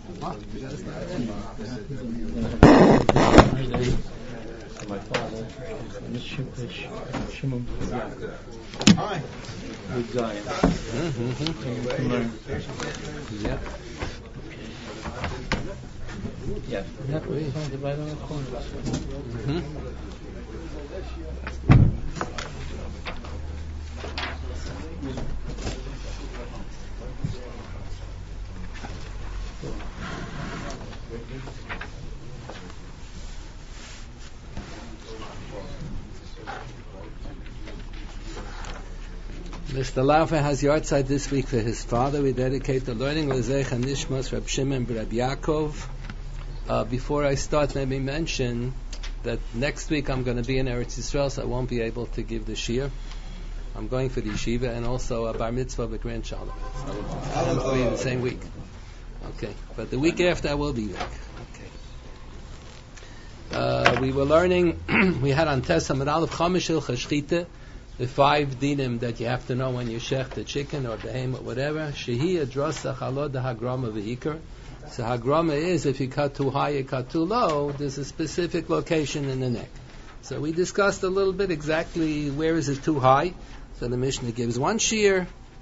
My father, Shimon with Zion. Yeah. Yeah, that way. The right on the corner. Mr. Laufer has yahrzeit this week for his father. We dedicate the learning L'zeich Nishmas Reb Shimon Reb Yaakov. Before I start, let me mention that next week I'm going to be in Eretz Yisrael, so I won't be able to give the shiur. I'm going for the yeshiva and also a bar mitzvah of a grandchild. So I'll be in the same week. Okay, but the week after I will be back. Okay. We were learning. We had on Tes Amud Aleph Chamish Hilchos Shechita, the 5 dinim that you have to know when you shech the chicken or behem or whatever. Shehi adrosa chalod hagrama v'ikar. So hagrama is if you cut too high, you cut too low. There's a specific location in the neck. So we discussed a little bit exactly where is it too high. So the Mishnah gives one shiur,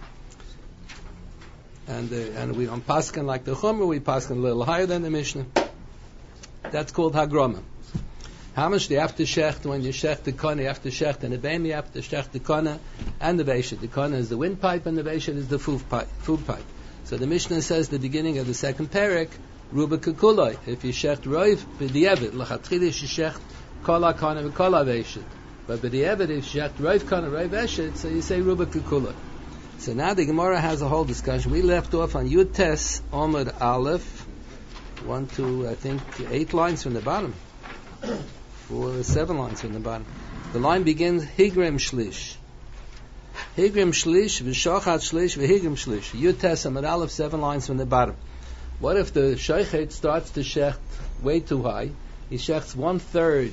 and we don't paskin like the Chumrah. We paskin a little higher than the Mishnah. That's called hagrama. How much do you have to shecht when you shecht the kona? You have to shecht in the beim, you have to shecht the kona and the beishet. The kona is the windpipe and the beishet is the food pipe. So the Mishnah says the beginning of the second parak, ruba kekuloi. If you shecht roiv b'di'evet, l'chatchilish you shecht kol kona v'kol beishet. But b'di'evet, if you shecht roiv kona roiv beishet, so you say ruba kekuloi. So now the Gemara has a whole discussion. We left off on Yud Tes Amud Aleph, 1 to I think 8 lines from the bottom. 4 or 7 lines from the bottom. The line begins Higrim Shlish. Higrim Shlish, V'shochat Shlish, V'higrim Shlish. Yud Tes Amud Aleph, 7 lines from the bottom. What if the shochet starts to shecht way too high? He shechts 1/3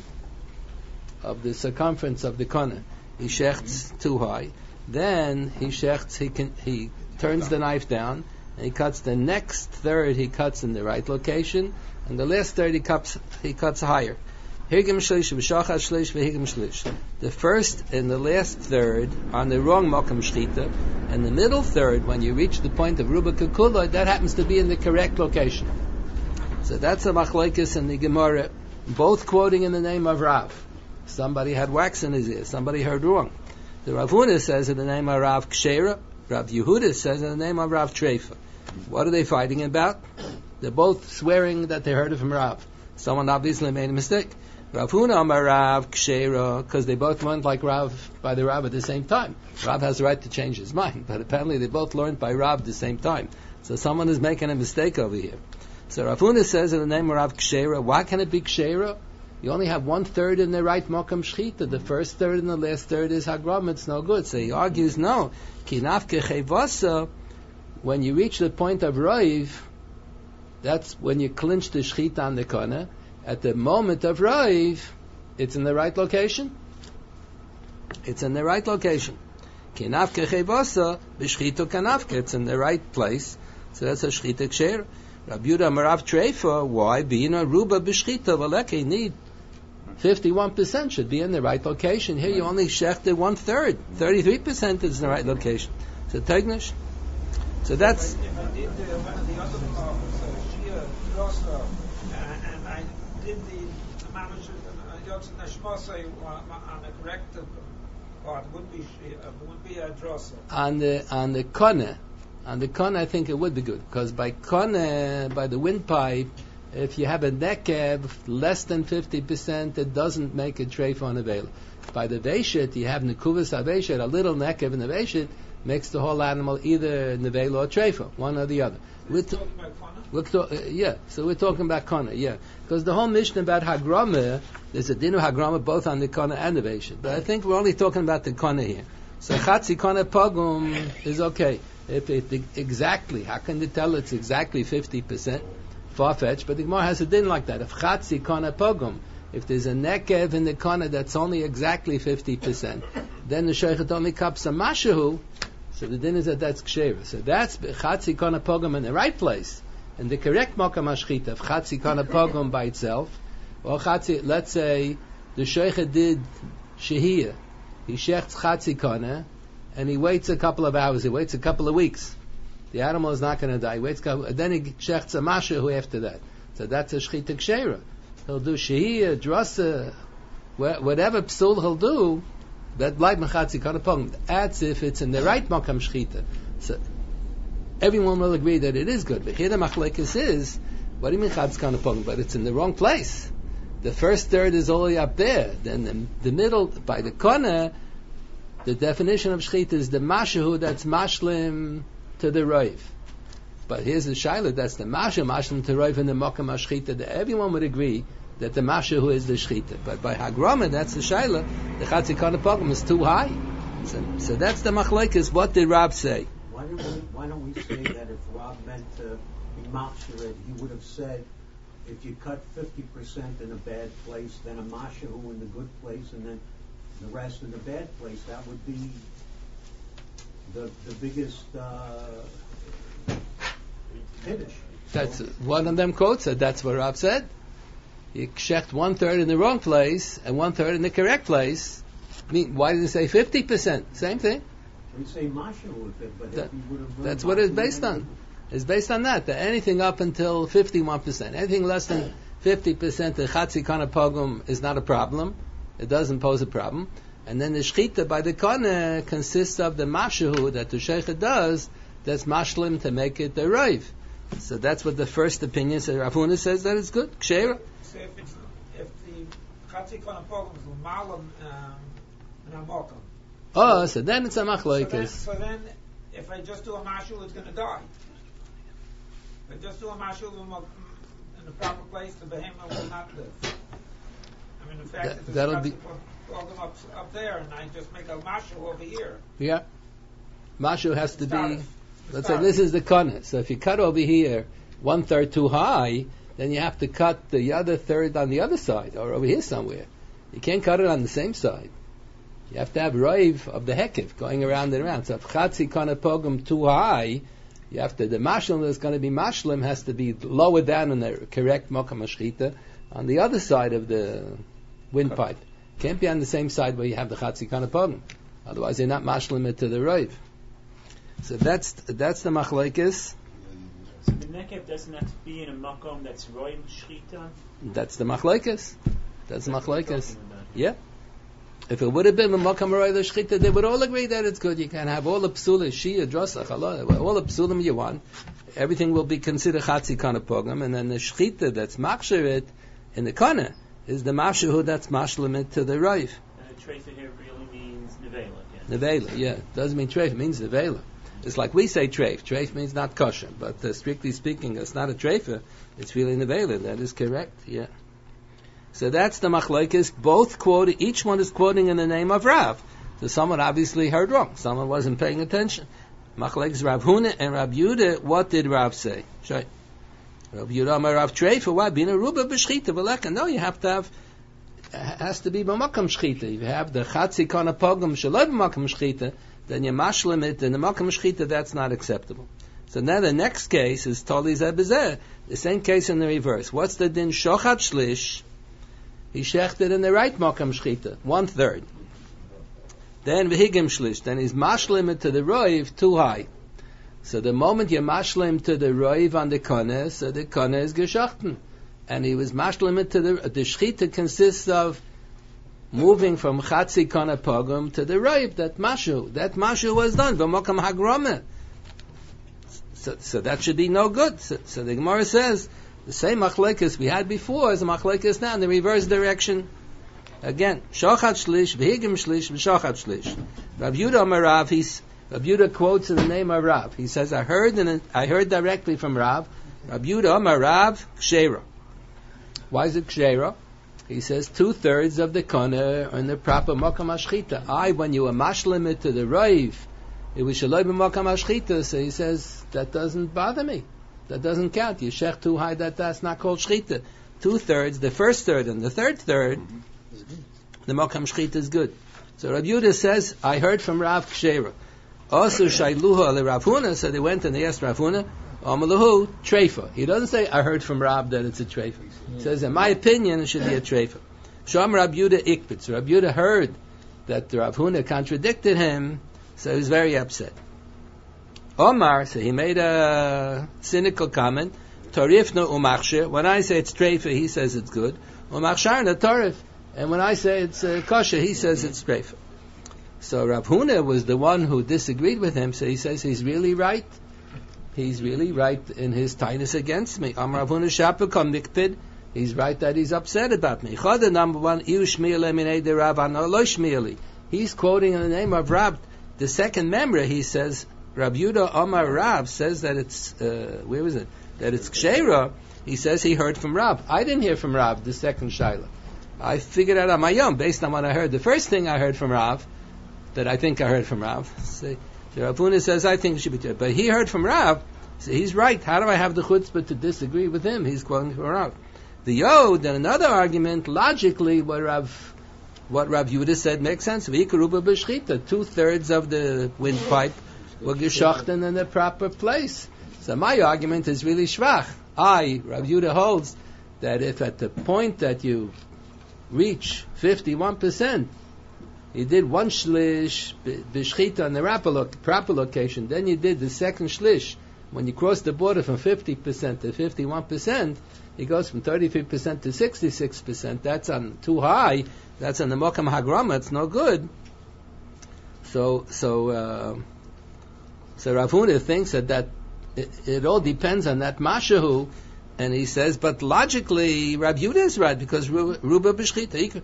of the circumference of the kona. He shechts too high. Then he shechts. He turns the knife down and he cuts the next third. He cuts in the right location, and the last third he cuts higher. Higim shlish v'shachat shlish v'higim shlish. The first and the last third on the wrong makam shchita, and the middle third, when you reach the point of ruba kekuloi, that happens to be in the correct location. So that's a machlokes in the Gemara, both quoting in the name of Rav. Somebody had wax in his ear. Somebody heard wrong. The Rav Huna says in the name of Rav Kshera. Rav Yehuda says in the name of Rav Treifa. What are they fighting about? They're both swearing that they heard it from Rav. Someone obviously made a mistake. Rav Huna Amar Rav Kshera, because they both learned like Rav by the Rav at the same time. Rav has the right to change his mind, but apparently they both learned by Rav at the same time. So someone is making a mistake over here. So Rav Huna says in the name of Rav Kshera, why can it be Kshera? You only have 1/3 in the right makam shchita. The first third and the last third is hagram. It's no good. So he argues, no. Kinafke chevasa. When you reach the point of roiv, that's when you clinch the shchita on the kona. At the moment of roiv, it's in the right location. It's in the right location. Kinafke chevasa b'shchita kanafke. It's in the right place. So that's a shchita ksher. Rabbi Yehuda Marav Treifa. Why? Being a ruba b'shchita v'leke need. 51% should be in the right location. Here you only shechted 1/3. 33% is in the right location. So Tegnish. So that's. If I did one of the other shear roster, and I did the manager Yotz Nashmasai on a corrective part, would be a drosser. On the kona, I think it would be good, because by kona, by the windpipe, if you have a nekev less than 50%, it doesn't make a treif on a veil. By the veishet, you have nekuvas aveshet, a little nekev in the veishet makes the whole animal either nevel or treifa, one or the other. So we're talking about kona, yeah. Because the whole mission about hagrama, there's a din of hagrama both on the kona and the veishet. But I think we're only talking about the kona here. So chatzi kona pogum is okay. If it exactly, how can you tell it's exactly 50%? Far-fetched, but the Gemara has a din like that. If chatzi kona pogum, if there's a nekev in the kona that's only exactly 50%, then the sheichet only cups a mashahu, so the din is that's ksheira. So that's chatzi kona pogum in the right place. And the correct makam hashchita of chatzi kana pogum by itself, or chatzi, let's say the sheicha did shehiyah, he shechts chatzi kana, and he waits a couple of hours, he waits a couple of weeks. The animal is not going to die. He waits, then he shechts a mashahu after that. So that's a shchita kshera. He'll do shehiyah, drasa, whatever psul he'll do, that bleibt chatzi kana pogum. That's if it's in the right makam shchita. So everyone will agree that it is good. But here the machlekes is, what do you mean chatzi kana pogum? But it's in the wrong place. The first third is all the way up there. Then the middle, by the kana, the definition of shchita is the mashahu that's mashlim to the roiv. But here's the shaila, that's the mashlim to roiv in the makam hashchita. Everyone would agree that the mashahu is the shchita. But by hagrama, that's the shaila, the chatzi kana pogum is too high. So that's the machlekes. What did Rab say? Why don't we say that if Rab meant to be machshared, he would have said, if you cut 50% in a bad place, then a mashahu in the good place, and then the rest in the bad place, that would be the biggest finish. That's one of them quotes it. That's what Rab said. You shecht 1/3 in the wrong place and 1/3 in the correct place. I mean, why did it say 50%? Same thing. We say mashahu with it, but if he would have that's what it's based on. It's based on that anything up until 51%, anything less than 50%, the chatzi kana pogum is not a problem. It doesn't pose a problem. And then the shchita by the kana consists of the mashahu that the sheikha does, that's mashlim to make it the roiv. So that's what the first opinion says. Rav Huna says that it's good. Kshera. So if the chatzi kana pogum is malam in a mokum. Oh, so then it's a machlokes. So then, if I just do a mashu, it's going to die. If I just do a mashu in the proper place, the behemoth will not live. I mean, in fact, if that'll it's be up there, and I just make a mashu over here. Yeah. Mashu has to be, let's say this is the kana. So if you cut over here 1/3 too high, then you have to cut the other third on the other side, or over here somewhere. You can't cut it on the same side. You have to have roiv of the hekev going around and around. So if chatzi kana pogum too high, you have to, the mashlim that's going to be mashlim has to be lower down in the correct makam hashchita on the other side of the windpipe. Can't be on the same side where you have the chatzi kana pogum. Otherwise you're not mashlim it to the roiv. So that's the machlekes. So the nekev doesn't have to be in a makom that's roim shchita? That's the machlekes. That's the machlekes. Yeah. If it would have been a makam roiv shchita, they would all agree that it's good. You can have all the psula, shia, drasa, challah, all the psulim you want. Everything will be considered chatzi kana pogum, and then the shchita that's maksherit in the kana is the mashahu that's mashlimit to the roiv. And the treifa here really means nevela. Nevela, yeah. Doesn't mean treif, it means nevela. It's like we say treif. Treif means not kosher, but strictly speaking, it's not a treifa. It's really nevela. That is correct, yeah. So that's the machlokes. Both quoted, each one is quoting in the name of Rav. So someone obviously heard wrong. Someone wasn't paying attention. Machlokes Rav Huna and Rav Yudah. What did Rav say? Rav Yudah Amar Rav Treifa. Why? Bina ruba b'shchita v'leka. No, you have to have. Has to be b'makam shchita. If you have the chatzi kana pogum shaloi b'makam shchita, then you mashlim it in the makam shchita. That's not acceptable. So now the next case is totally zebezeh. The same case in the reverse. What's the din shochat shlish? He shechted in the right makam shchita, 1/3. Then v'higim shlish, then he's mashlim it to the roiv too high. So the moment you mashlim to the roiv on the kana, so the kana is geschachten. And he was mashlim it to the shchita consists of moving from chatzi kana pogum to the roiv, that mashu was done, v'makam hagrama. So that should be no good. So the Gemara says, the same machlekes we had before is a machlekes now in the reverse direction. Again, shochat shlish, v'higim shlish, v'shochat shlish. Rav Yudah Amar Rav, Rav Yudah quotes in the name of Rav. He says, I heard directly from Rav. Rav Yudah Amar Rav, kshera. Why is it kshera? He says 2/3 of the kana are in the proper makam hashchita. When you are mashlim it to the roiv, it was shaloi b'makam hashchita. So he says that doesn't bother me. That doesn't count. You shech too high, that's not called shchita. 2/3, the first third and the third third, the makam shchita is good. So Rav Yudah says, I heard from Rav Kshera. Also Shailuha le Rav Huna, so they went and they asked Rav Huna, Amalahu treifa. He doesn't say I heard from Rab that it's a treifa. He says in my opinion it should be a treifa. Sham Rab Yudah ikbitz. Rab Yudah heard that Rav Huna contradicted him, so he was very upset. Omar, so he made a cynical comment. Tarifna umachshir. When I say it's treifa, he says it's good. Umachsharna tarif. And when I say it's kosher, he says it's treifa. So Rav Huna was the one who disagreed with him, so he says he's really right. He's really right in his tightness against me. Am Rav Huna shapakam mikpid. He's right that he's upset about me. Chada number one, iu shmiele minei de Rav ano lo shmiele. He's quoting in the name of Rab. The second memra, he says, Rab Yudah Omar Rab says that it's, where was it? That it's Ksheira. He says he heard from Rab. I didn't hear from Rab, the second Shaila. I figured out on my own, based on what I heard. The first thing I heard from Rab, that I think I heard from Rab, see, the Rav Huna says, I think it should be true. But he heard from Rab, so he's right. How do I have the chutzpah to disagree with him? He's quoting from Rab. The Yod, then another argument, logically, what Rav Yudah said makes sense. V'ikaruba b'shchita, 2/3 of the windpipe were geschochten in the proper place. So my argument is really schwach. Rav Yudah holds that if at the point that you reach 51%, you did one shlish b'shchita on the proper location, then you did the second shlish. When you cross the border from 50% to 51%, it goes from 33% to 66%. That's on too high. That's on the Mokam Hagrama. It's no good. So Rav Huna thinks that it all depends on that Mashahu, and he says, but logically, Rav Yudah is right, because Ruba B'Shchita,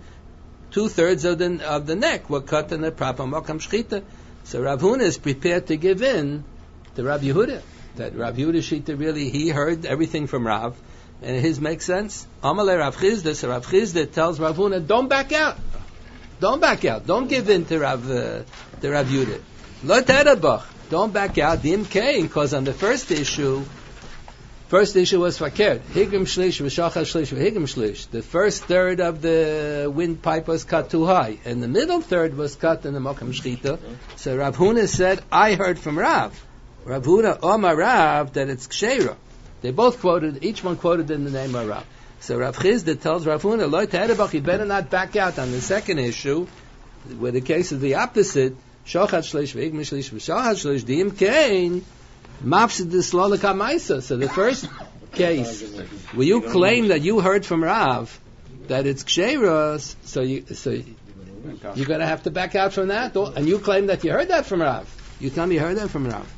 2/3 of the neck were cut in the proper Mokam Shchita. So Rav Huna is prepared to give in to Rav Yehuda. That Rav Yehuda Shita really, he heard everything from Rav, and his makes sense. Amalei Rav Chizda, so Rav Chizda tells Rav Huna, don't back out. Don't back out. Don't give in to Rav Yehuda. Lo terabach. Don't back out. The imkain, because on the first issue was fakir. Higim shlish, v'shachar shlish, v'higim shlish. The first third of the windpipe was cut too high, and the middle third was cut in the Mokam Shchita. So Rav Huna said, I heard from Rav. Rav Huna Omar Rav that it's Ksheira. They both quoted, each one quoted in the name of Rav. So Rav Chizda tells Rav Huna, Lo terabach, you better not back out on the second issue, where the case is the opposite. Shochat shlish, v'higim shlish, v'shochat shlish, the imkain, mafsid d'slolek ha'maisa. So the first case, where you claim that you heard from Rav, that it's Ksheira, so you're going to have to back out from that, and you claim that you heard that from Rav. You tell me you heard that from Rav.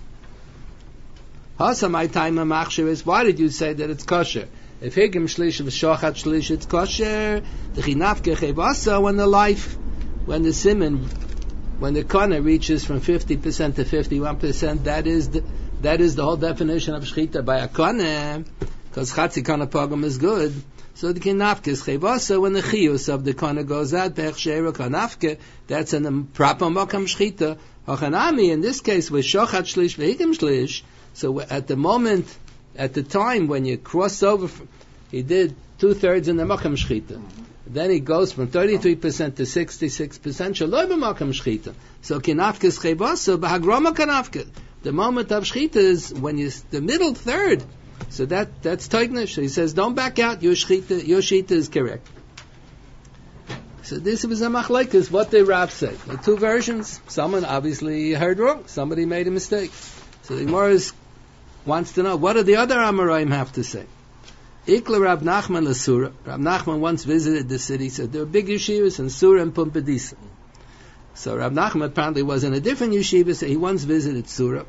Hasa my time a machshir is, why did you say that it's kosher? If higim shlish v'shochat shlish, it's kosher. The chinafke chevasa, when the simon, when the kana reaches from 50% to 51%, that is the whole definition of shchita by a kana, because chatzi kana pogum is good. So the kinafke is chevasa, when the chiyus of the kana goes out, bechshera kanafke, that's in the proper makam shchita. Hachanami, in this case, with shochat shlish v'higim shlish, so at the time when you cross over, he did 2/3 in the makam shchita. Then he goes from 33% to 66%. Shaloi b'makam shchita. So kinafke schebasa b'hagrama kanafke. The moment of shchita is when the middle third. So that's teignish. So he says, don't back out. Your shchita is correct. So this was a machlekes. What the Rav said. The two versions. Someone obviously heard wrong. Somebody made a mistake. So the Gemara wants to know, what do the other Amoraim have to say? Ikla Rab Nachman l'Sura. Rab Nachman once visited the city, said there were big yeshivas in Sura and Pumbedisa. So Rab Nachman apparently was in a different yeshiva, so he once visited Sura.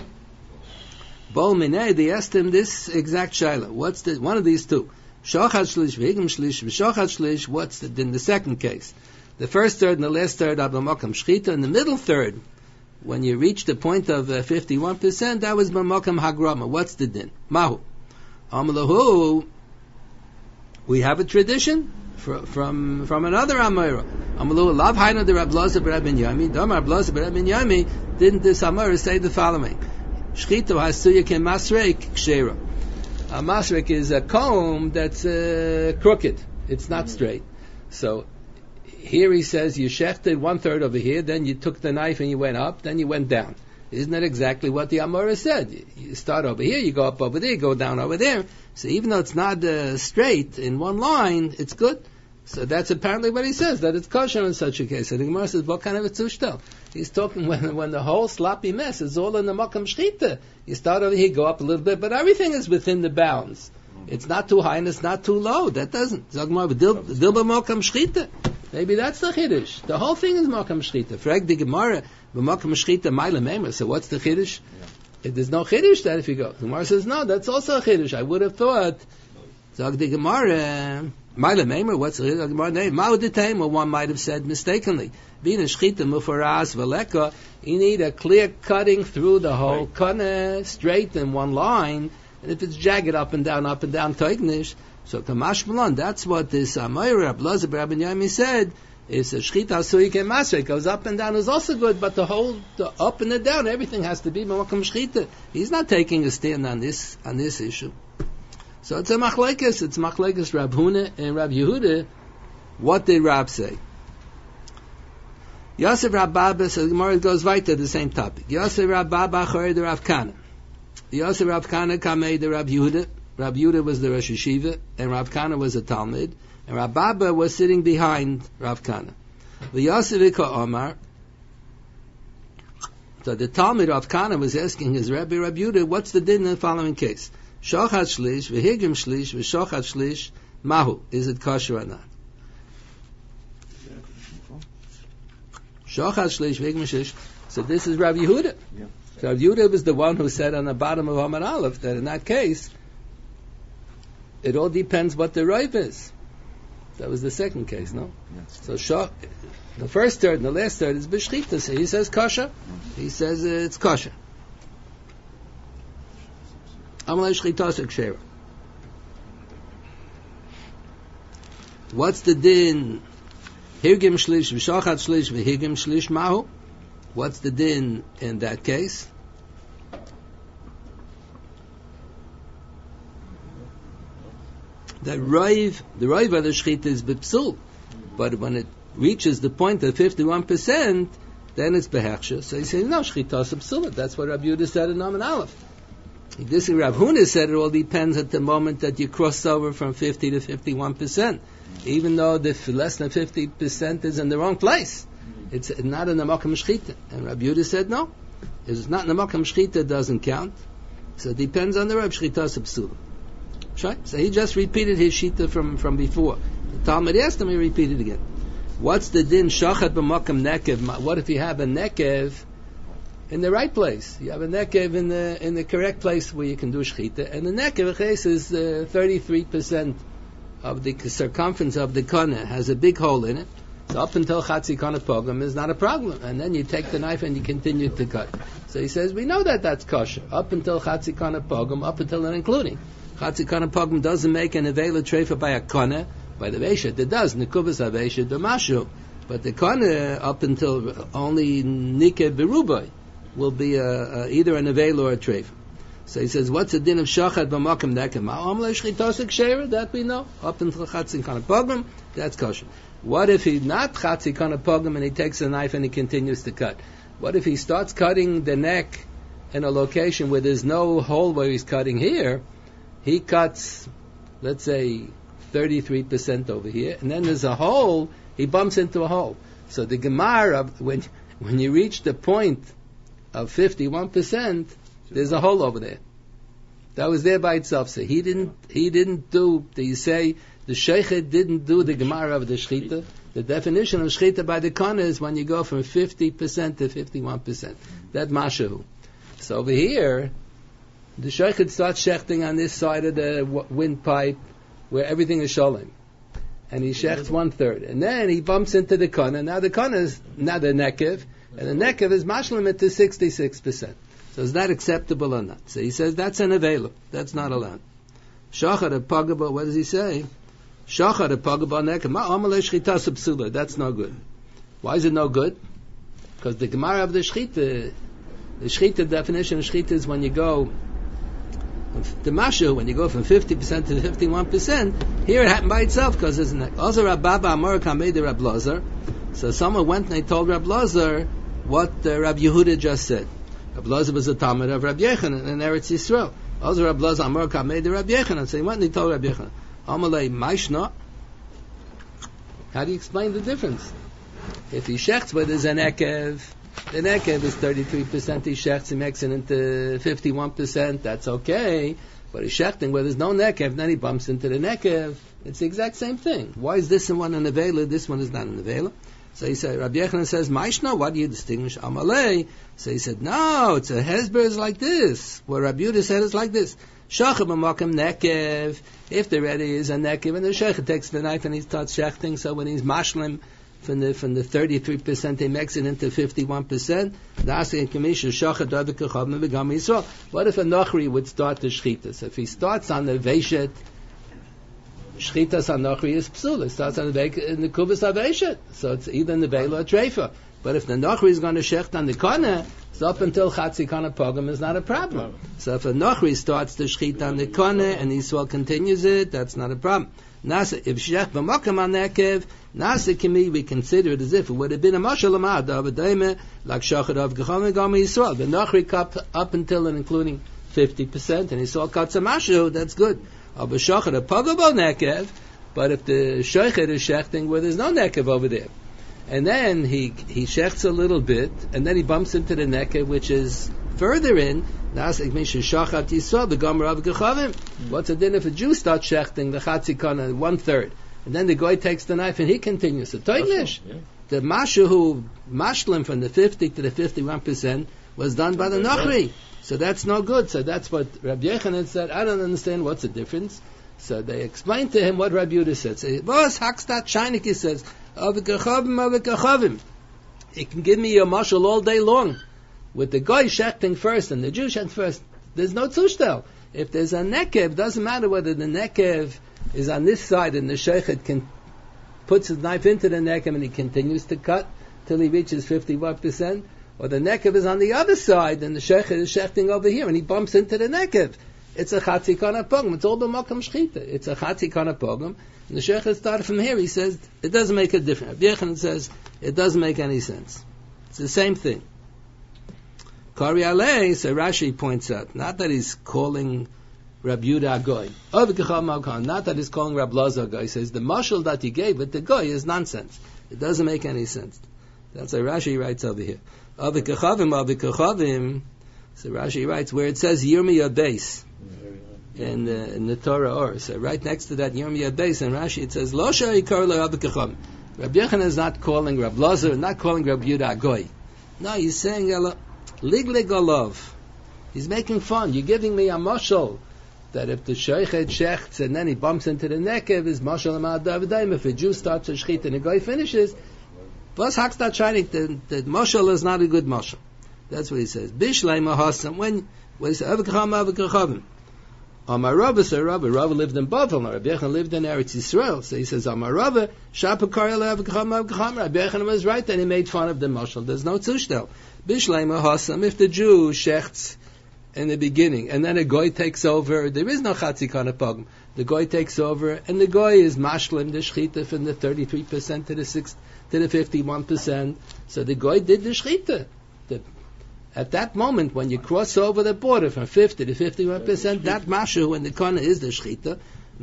Bol Minei, they asked him this exact shaila. What's one of these two? Shochat shlish, v'higim shlish, v'shochat shlish, what's in the second case? The first third and the last third of the Mokam Shchita, and the middle third, when you reach the point of 51%, that was B'Mokam Hagrama. What's the din? Mahu. Amalahu, we have a tradition from another Amora. Amalahu, Lav Haina de Rab Blaza B'Rab Ben Yami, Damar Blaza B'Rab Ben Yami, didn't this Amora say the following? Shchito hasuya ke masrek kshera. A masrek is a comb that's crooked. It's not straight. So, here he says you shechted 1/3 over here, then you took the knife and you went up, then you went down. Isn't that exactly what the Amora said? You start over here, you go up over there, you go down over there. So even though it's not straight in one line, it's good. So that's apparently what he says, that it's kosher in such a case. So the Gemara says, what kind of a tzushtel? He's talking when the whole sloppy mess is all in the makam shchita. You start over here, go up a little bit, but everything is within the bounds. It's not too high and it's not too low. That doesn't. Dilba makam shchita. Maybe that's the chiddush. The whole thing is makam shchita. Frag the Gemara, makam shchita ma'ila meimer. So what's the chiddush? There's no chiddush that if you go. The Gemara says, no, that's also a chiddush. I would have thought, Zag the Gemara, Ma'ila Meimer, what's the Gemara name? Ma'uditaim, or one might have said mistakenly. Being a shchita mufaraz veleka, you need a clear cutting through the whole kana, straight in one line, and if it's jagged up and down, toignish, so kamash malon, that's what this Amayra, Ablaza, Rabbi Yami said, is a shchita suike masre, goes up and down is also good, but the up and the down, everything has to be makam shchita. He's not taking a stand on this issue. So it's a machlekes. It's machlekes Rab Huna and Rab Yehuda. What did Rab say? Yosef Rab Baba, so the Gemara goes right to the same topic. Yosef Rab Baba chored the Rav Kana. Yosef Rav Kana kamei the Rab Yehuda. Rab Yehuda was the Rosh Yeshiva, and Rav Kana was a Talmud, and Rab Baba was sitting behind Rav Kana. The Yosef Ika Omar. So the Talmud Rav Kana was asking his Rabbi Rab Yehuda, what's the din in the following case? Shochat shlish, v'higim shlish, v'shochat shlish, mahu. Is it kosher or not? Shochat shlish, v'higim shlish. So this is Rav Yehuda. Yeah. So Rav Yehuda was the one who said on the bottom of Amar Aleph that in that case, it all depends what the rive is. That was the second case, no? Yes. So the first third and the last third is b'shchita. So he says kosher. He says it's kosher. What's the din? Higim shlish v'shachat shlish v'higim shlish mahu. What's the din in that case? The rive of the shchita is b'psul, but when it reaches the point of 51%, then it's behechsha. So he says no, shchita is b'psul. That's what Rabbi Yehuda said in Amar Aleph. This Rav Huna said it all depends at the moment that you cross over from 50 to 51%. Even though the less than 50% is in the wrong place. It's not in the makam shchita. And Rabbi Yehuda said no. If it's not in the makam shchita, it doesn't count. So it depends on the Rab shchita subsula. Right? So he just repeated his shita from before. The Talmud asked him, he repeated again. What's the din shachat b'makam nekev? What if you have a nekev in the right place? You have a nekev in the correct place where you can do shchita, and the nekev is 33% of the circumference of the kana, has a big hole in it. So up until chatzi kana pogum is not a problem, and then you take the knife and you continue to cut. So he says we know that that's kosher up until chatzi kana pogum, up until and including chatzi kana pogum doesn't make an avela treifa by a kana. By the Veshet, it does. Nikuvas HaVeshet B'mashu. But the Kana, up until only Nikeh Berubai, will be either an Avel or a Treif. So he says, what's the din of Shachat B'makam Nekem? Ma'om Le'shchitosik Sheira, that we know. Up until Chatzi Kana Pogum, that's kosher. What if he's not Chatzi Kana Pogum and he takes a knife and he continues to cut? What if he starts cutting the neck in a location where there's no hole where he's cutting here? He cuts, let's say, 33% over here, and then there's a hole, he bumps into a hole. So the Gemara, when you reach the point of 51%, there's a hole over there. That was there by itself. So he didn't do, you say, the Sheikh didn't do the Gemara of the Shchita. The definition of Shchita by the Kana is when you go from 50% to 51%. That Mashahu. So over here, the Sheikh starts shechting on this side of the windpipe, where everything is shalom. And he shechts 1/3. And then he bumps into the kana. Now the kana is not the nekev. And the nekev is mashlim to 66%. So is that acceptable or not? So he says that's an avela. That's not allowed. Shachar pagaba, what does he say? Shachar pagaba nekev. Ma'amalei shchita subsula. That's no good. Why is it no good? Because the Gemara of the shchita definition of shchita is when you go the mashu, when you go from 50% to 51%, here it happened by itself because there's an also Rab Baba Amar Kamei the Rab Lazar. So someone went and they told Rab Lazar what Rab Yehuda just said. Rabbi Elazar was a Talmud of Rabbi Yechanan in Eretz Yisrael. Also Rabbi Elazar Amar Kamei to Rabbi Yechanan. So he went and he told Rabbi Yechanan, Amalei Maishna. How do you explain the difference? If he shechts where there's an ekev, the nekev is 33%, he shechts, he makes it into 51%, that's okay. But he's shechting where there's no nekev, then he bumps into the nekev. It's the exact same thing. Why is this one an avela, this one is not an avela? So he said, Rabbi Yechanan says, Maishna, why do you distinguish Amalei? So he said, no, it's a hezber is like this. What Rabbi Yehuda said is like this. Shachab amakim nekev. If there already is a nekev, and the sheikh takes the knife and he starts shechting, so when he's mashlim from the 33%, he makes it into 51%. What if a nochri would start the shchitas? If he starts on the veishet, shchitas on nochri is psul. It starts on the in the kuvas aveshet, so it's either in the veil or treifa. But if the nochri is going to shecht on the kona, so up until chatzi kana pogam is not a problem. So if a nochri starts the shchit on the kona and Yisrael continues it, that's not a problem. Nasa, if shech b'makam on nekev, nasa kimi, we consider it as if it would have been a mashal amad of a daime, like shachad of gecham gam Yisrael. The nochri cut up until and including 50%, and Yisrael cuts a mashu, that's good. Of a shachad of pogam nekev, but if the shochet is shechting where there's no nekev over there, and then he shechts a little bit, and then he bumps into the nekev, which is further in. What's the din if a Jew starts shechting the chatzi kana 1/3, and then the guy takes the knife and he continues? The toignish, the mashu who mashlim from the 50 to the 51% was done by the nochri, so that's no good. So that's what Rabbi Yechanan said. I don't understand what's the difference. So they explained to him what Rabbi Yehuda said. So, Boss Hakstat Shainik, he says, Avik he can give me a mashal all day long. With the guy shechting first and the Jew shechting first, there's no tushtel. If there's a nekev, doesn't matter whether the nekev is on this side and the sheikhet puts his knife into the nekev and he continues to cut till he reaches 51%, or the nekev is on the other side and the sheikhet is shechting over here and he bumps into the nekev. It's a chatzi kana pogum. It's all the makam shchita. It's a chatzi kana pogum. And the sheikhet started from here. He says it doesn't make a difference. Rabbi Yechanan says it doesn't make any sense. It's the same thing. Kari alei, so Rashi points out, not that he's calling Rabbi Yehuda Goy, not that he's calling Rabbi Elazar Goy. He says the mashal that he gave with the Goy is nonsense. It doesn't make any sense. That's what Rashi writes over here. Avikachavim. So Rashi writes where it says Yirmiyah base in the Torah or. So right next to that Yirmiyah base in Rashi it says Lo she'ikar le'avikachavim. Rabbi Yechanan is not calling Rabbi Elazar, not calling Rabbi Yehuda Goy. No, he's saying Liglig Olav. He's making fun. You're giving me a mashal that if the sheichet shechts and then he bumps into the nekev is mashal amad davdaim. If a Jew starts a shchit and the guy finishes, plus hakstat shining, the mashal is not a good mashal. That's what he says. Bishlei mahasam. When he says avakachavim. Amar Rabba, so Rabba lived in Bavel. Rabbi Yechanan lived in Eretz Yisrael. So he says Amar Rabba shapakar avakachavim. Rabbi Yechanan was right, and he made fun of the mashal. There's no tushtel. Bishlei mahasam. If the Jew shechts in the beginning, and then a goy takes over, there is no chatzi kana pogum. The goy takes over, and the goy is mashlim the shchita from the 33% to the 51%. So the goy did the shchita. At that moment, when you cross over the border from 50 to 51%, that mashu when the kana is the shchita.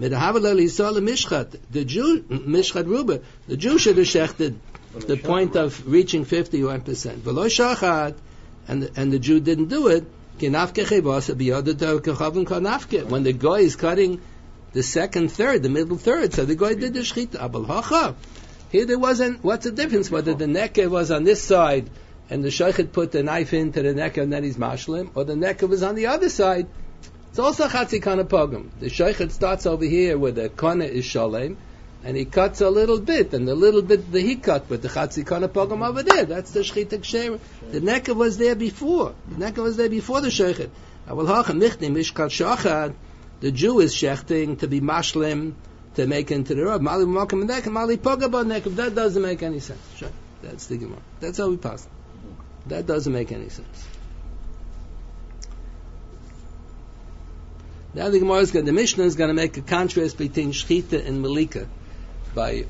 The Jew mishchat ruba. The Jew should have shechted the point of reaching 51%. V'lo shachat, and the Jew didn't do it. When the guy is cutting the second third, the middle third, so the guy did the shchita. Here there wasn't. What's the difference whether the nekev was on this side and the sheichet put the knife into the nekev and then he's mashlim, or the nekev was on the other side? It's also chatzi kana pogum. The sheichet starts over here where the kana is shalem, and he cuts a little bit, and the little bit that he cut with the chatzi kana pogum over there, that's the shchita ksher. The nekev was there before. The nekev was there before the sheichet. The Jew is shechting to be mashlim, to make into the rob. That doesn't make any sense. Sure. That's the Gemara. That's how we pass. That doesn't make any sense. Now the Gemara the Mishnah is going to make a contrast between shchita and malika. By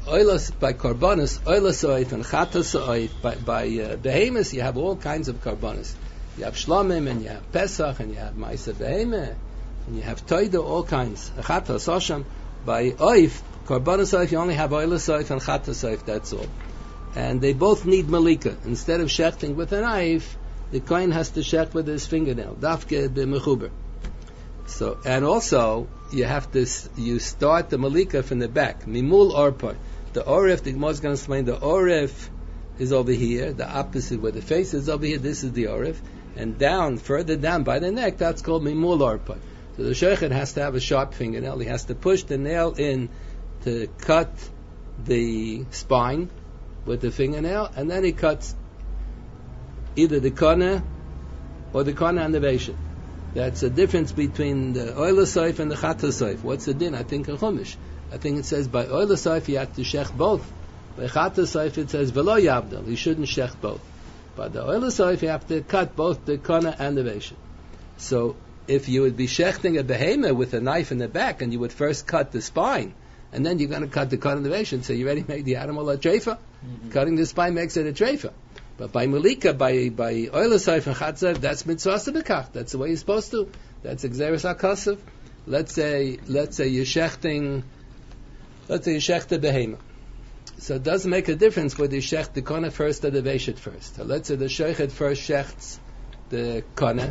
karbanos, oilas oif, and chatas oif. By behemoths, you have all kinds of karbanos. You have Shlomim, and you have Pesach, and you have Ma'aseh Behemah, and you have Toida, all kinds. Chatas Osham. By Oif, Korbanos Oif, you only have Oilus Oif and Chatas Oif, that's all. And they both need Malika. Instead of shechting with a knife, the Kohen has to shecht with his fingernail. Dafke b'mechuber. So, and also, you start the Malika from the back. Mimul Orpar. The Orif, the Gemara is going to explain, the Orif is over here, the opposite where the face is over here, this is the Orif. And down, further down by the neck, that's called Mimul Orpar. So the shochet has to have a sharp fingernail. He has to push the nail in to cut the spine with the fingernail, and then he cuts either the kana or the kana and the veshet. That's a difference between the oilus soif and the chatas soif. What's the din? I think in Chumash. I think it says by oilus soif you have to shech both. By chatas soif it says velo yavdal. You shouldn't shech both. By the oilus soif you have to cut both the kana and the veshet. So if you would be shechting a behemah with a knife in the back, and you would first cut the spine, and then you're going to cut the kana and the veshet, so you already made the animal a treifa. Mm-hmm. Cutting the spine makes it a treifa. But by Malika, by oilus soif and chatzah, that's mitzvah sebekach. That's the way you're supposed to. That's exeris hakasav. Let's say you're shechting. Let's say you shecht the behemah. So it doesn't make a difference whether you shecht the kana first or the veshet first. So let's say the shochet first shechts the kana.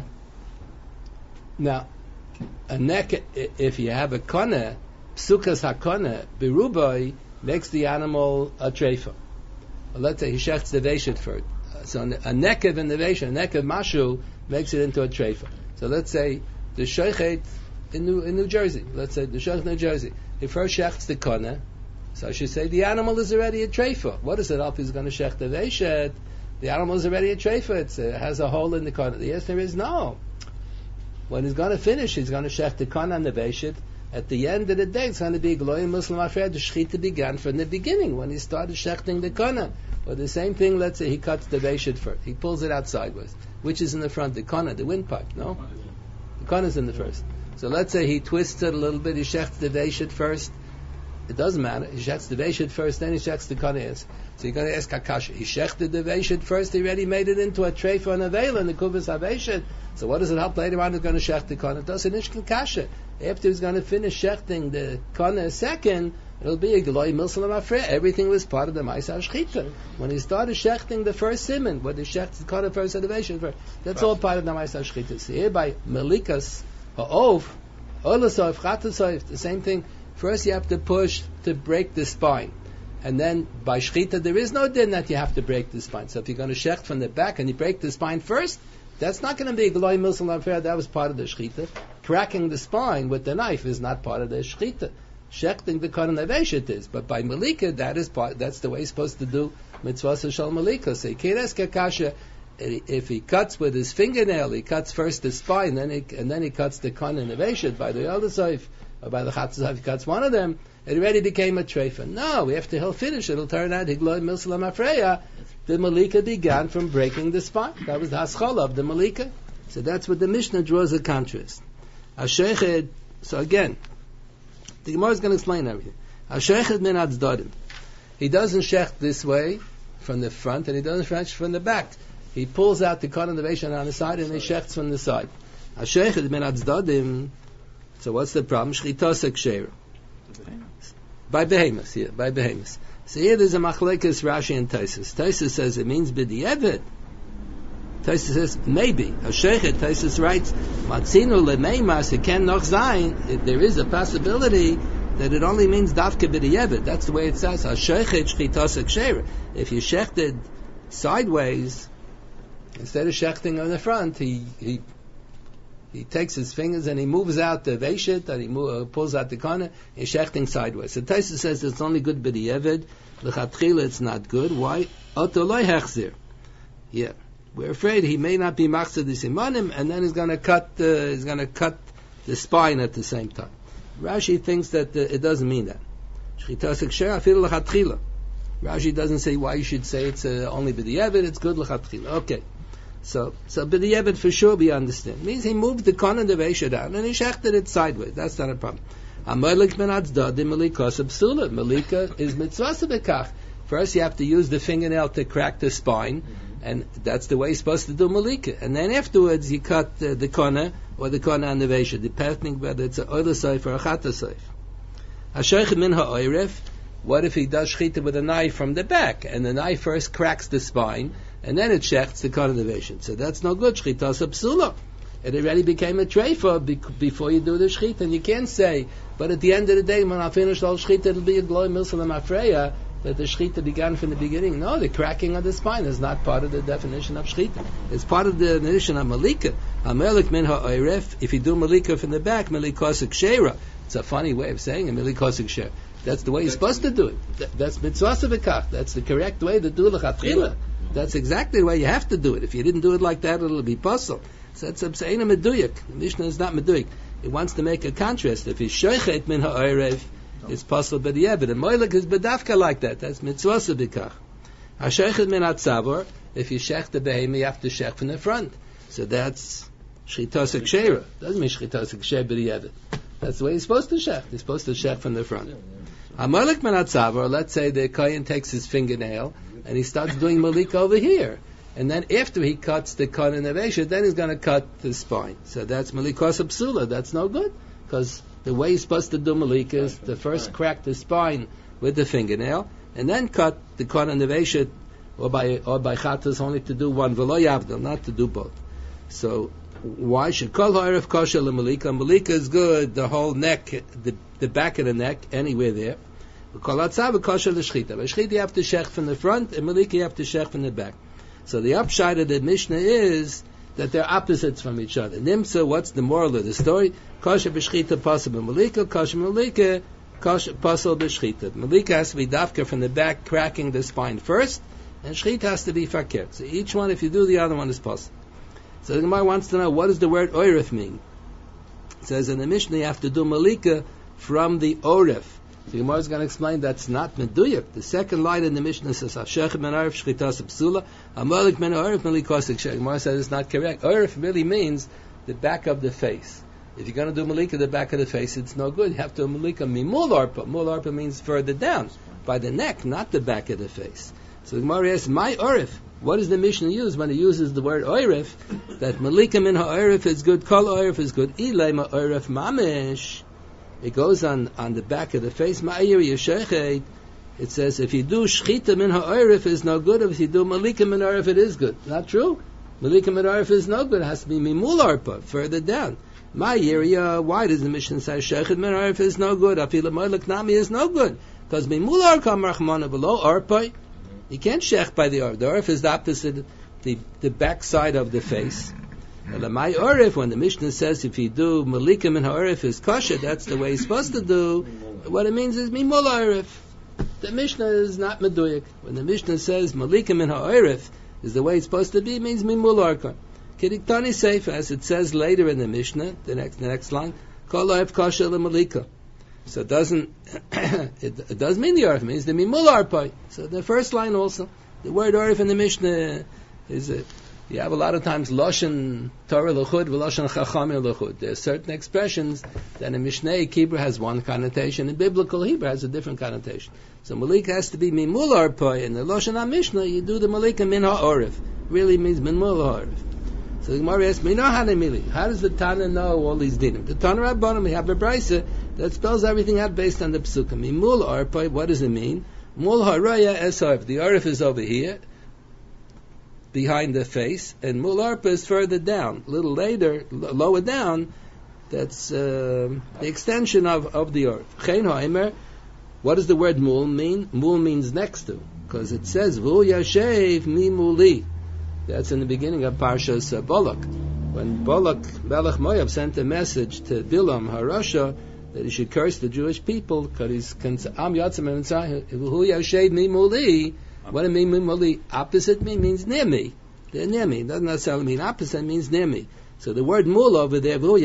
Now, a neck, if you have a kana, psukas hakana, birubai, makes the animal a treifa. Let's say he shechts the veshet first. So a nekev in the veshet, a nekev mashu, makes it into a treifa. So let's say the shochet in New Jersey. Let's say the shochet in New Jersey. He first shechts the kana. So I should say the animal is already a treifa. What does it help? He's going to shecht the veshet. The animal is already a treifa. It has a hole in the kana. Yes, there is no. When he's going to finish, he's going to shecht the kana and the veshet. At the end of the day, it's going to be Gloy Muslim Afraid. The shechita began from the beginning when he started shechting the kana. Or the same thing, let's say he cuts the veshet first. He pulls it out sideways. Which is in the front? The kana, the windpipe, no? The kana is in the first. So let's say he twists it a little bit, he shechts the veshet first. It doesn't matter. He shechts the veshet first, then he shechts the kana. So you're going to ask Kakasha. He shechted the veshet first, he already made it into a treifa and a veil in the kubas ha-veshet. So what does it help later on? He's going to shecht the kana. It doesn't ishkin kasha. After he's going to finish shechting the kana second, it'll be a Geloi Milsalam Afre. Everything was part of the Ma'aseh Shechita. When he started shechting the first simon, when he shechts the kana first and the veshet first, that's all part of the Ma'aseh Shechita. So here by Melikas, Ha'ov, Olasoif, Chatasoif, the same thing. First you have to push to break the spine. And then by Shechita, there is no din that you have to break the spine. So if you're going to shecht from the back and you break the spine first, that's not going to be Geloi Milsalam Afre. That was part of the Shechita. Cracking the spine with the knife is not part of the Shechita. Shechting the kana and the veshet is, but by Malika, that's the way he's supposed to do mitzvah shel Malika. So he can't ask Akasha, if he cuts with his fingernail, he cuts first the spine, and then he cuts the kana and the veshet. By the other side, or by the chatzah, he cuts one of them, it already became a treifa. No, after he'll finish, it'll turn out Higloi Milsalam Afreya. The Malika began from breaking the spine. That was the haschala of the Malika. So that's what the Mishnah draws a contrast. So again, the Gemara is going to explain everything. Hashechet min atzdadim. He doesn't shecht this way from the front, and he doesn't shecht from the back. He pulls out the kana and the veshet on the side, and he shechts from the side. Hashechet min atzdadim. So what's the problem? Shchitas ekshera. By behemoths, here, by behemoths. So here there's a machlekes Rashi and Taisus. Taisus says it means b'di'evet. Taisus says maybe. Hashechet, Taisus writes, Matzinu lemeimas, it can noch sein. There is a possibility that it only means dafke b'di'evet. That's the way it says. Hashechet shchitas ekshera. If you shechted sideways, instead of shechting on the front, he takes his fingers and he moves out the veshet and he pulls out the kana. He's shechting sideways. So Taisus says it's only good b'di'evet. L'chatchila it's not good. Why? Oto loy hechzir. Yeah. We're afraid he may not be machzor the simanim, and then he's going to cut the spine at the same time. Rashi thinks that it doesn't mean that. Shchitas ekshera afilu l'chatchila. Rashi doesn't say why you should say it's only b'di'evet. It's good l'chatchila. Okay. So b'di'evet for sure we understand. It means he moved the kana and the veshet down and he shechted it sideways. That's not a problem. Malika is mitzvah sebekach. First you have to use the fingernail to crack the spine, and that's the way you're supposed to do malika. And then afterwards you cut the corner or the corner and the vesha, depending whether it's a oila seif or a chata seif. Hashaychid min ha'oiref, what if he does shchita with a knife from the back, and the knife first cracks the spine, and then it shechts the corner and the vesha? So that's no good, shchita psula. It already became a treifa before you do the shchita, and you can't say, but at the end of the day, when I finish all shchita, it'll be a glory milsalam afreya, that the shchita began from the beginning. No, the cracking of the spine is not part of the definition of shchita. It's part of the definition of malika. Hamelik min ha'oiref, if you do malika from the back, milikosik sheira. It's a funny way of saying it, milikosik sheira. That's the way you're supposed to do it. That's mitzvah v'kach. That's the correct way to do l'chatchila. That's exactly the way you have to do it. If you didn't do it like that, it'll be puzzle. So that's a meduyak. The Mishnah is not meduyak. It wants to make a contrast. If he's shoichet min ha'oiref, it's possible, but yeah, but the moilek is bedafka like that. That's mitzvah b'kach. Hashaychid min atzavor, if you shech the behemah, you have to shech from the front. So that's shchitas kshera. Doesn't mean shchitas kshera b'diavad. That's the way he's supposed to shech. He's supposed to shech from the front. Hamoilek min atzavor, let's say the kohen takes his fingernail and he starts doing malik over here. And then after he cuts the cut in the vesha, then he's going to cut the spine. So that's malikos psula. That's no good, because the way you're supposed to do malik is to first crack the spine with the fingernail, and then cut the cut in the vesha, or by chatas only to do one, v'lo yavdil, not to do both. So why should kol ha'erev kosher l'malika? Malika is good, the whole neck, the back of the neck, anywhere there. Kol hatzav kosher l'shchita. By shchita you have to shech from the front, and malika you have to shech from the back. So the upshot of the Mishnah is that they're opposites from each other. Nimsa, what's the moral of the story? Kosher b'shchita pasal b'malika, kosher malika, kosher pasal b'shchita. Malika has to be dafka from the back, cracking the spine first, and shchita has to be fakir. So each one, if you do, the other one is possible. So the Gemara wants to know, what does the word oiref mean? It says in the Mishnah you have to do malika from the oref. The Gemara is going to explain that's not meduyak. The second line in the Mishnah says, "Hashaychid min ha'oiref shchitas psula, hamoilek min ha'oiref milikosik sheira." The Gemara says it's not correct. Oiref really means the back of the face. If you're going to do malika the back of the face, it's no good. You have to do malika mimul arpa. Mul arpa means further down, by the neck, not the back of the face. So the Gemara asks, "My oiref." What does the Mishnah use when it uses the word oiref? That malika min ha'oiref is good. Kol oiref is good. Ilay ma oiref mamish. It goes on the back of the face. Ma'ayir yeshechet. It says if you do shchita min ha'orif is no good. If you do malika min ha'orif it is good. Not true. Malika min ha'orif is no good. It has to be mimul arpa further down. Ma'ayir. Why does the Mishnah say shechet min ha'orif is no good? Afila moilek nami is no good because mimul arpa marchmana below arpa. You can't shech by the arf. The arf is the opposite, the back side of the face. My orif, when the Mishnah says if you do malika min ha'orif is kosher, that's the way he's supposed to do. What it means is mimul orif. The Mishnah is not meduyak. When the Mishnah says malika min ha'orif is the way it's supposed to be, it means mimul orif. Kediktani seif, as it says later in the Mishnah, the next line, kol orif kosher lemalika. So it doesn't it does mean the orif, it means the mimul orif. So the first line also, the word orif in the Mishnah is you have a lot of times Lashon Torah L'chud, V'Lashon Chachamim L'chud. There are certain expressions that in Mishnaic Hebrew has one connotation, in Biblical Hebrew has a different connotation. So Malika has to be Mimul Arpoi, and the Lashon HaMishnah, you do the Malika Min HaOrif. Really means Mimul HaOrif. So the Gemara asks, Mina Hanemili, how does the Tana know all these dinim? The Tana Rabbanim, we have a brisa that spells everything out based on the Psukim. Mimul Arpoi, what does it mean? Mul Haraya Esarf, the Arif is over here, behind the face, and mul arpa is further down, a little later, lower down. That's the extension of the arf. Chein ha'emer. What does the word mul mean? Mul means next to, because it says v'hu yashev mi muli. That's in the beginning of Parshas Balak, when Balak Melech Moav sent a message to Bilam Harasha that he should curse the Jewish people because he's am yatzim and v'hu yashev mi muli. What it means, opposite me means near me. They're near me. It doesn't necessarily mean opposite, it means near me. So the word mul over there, so over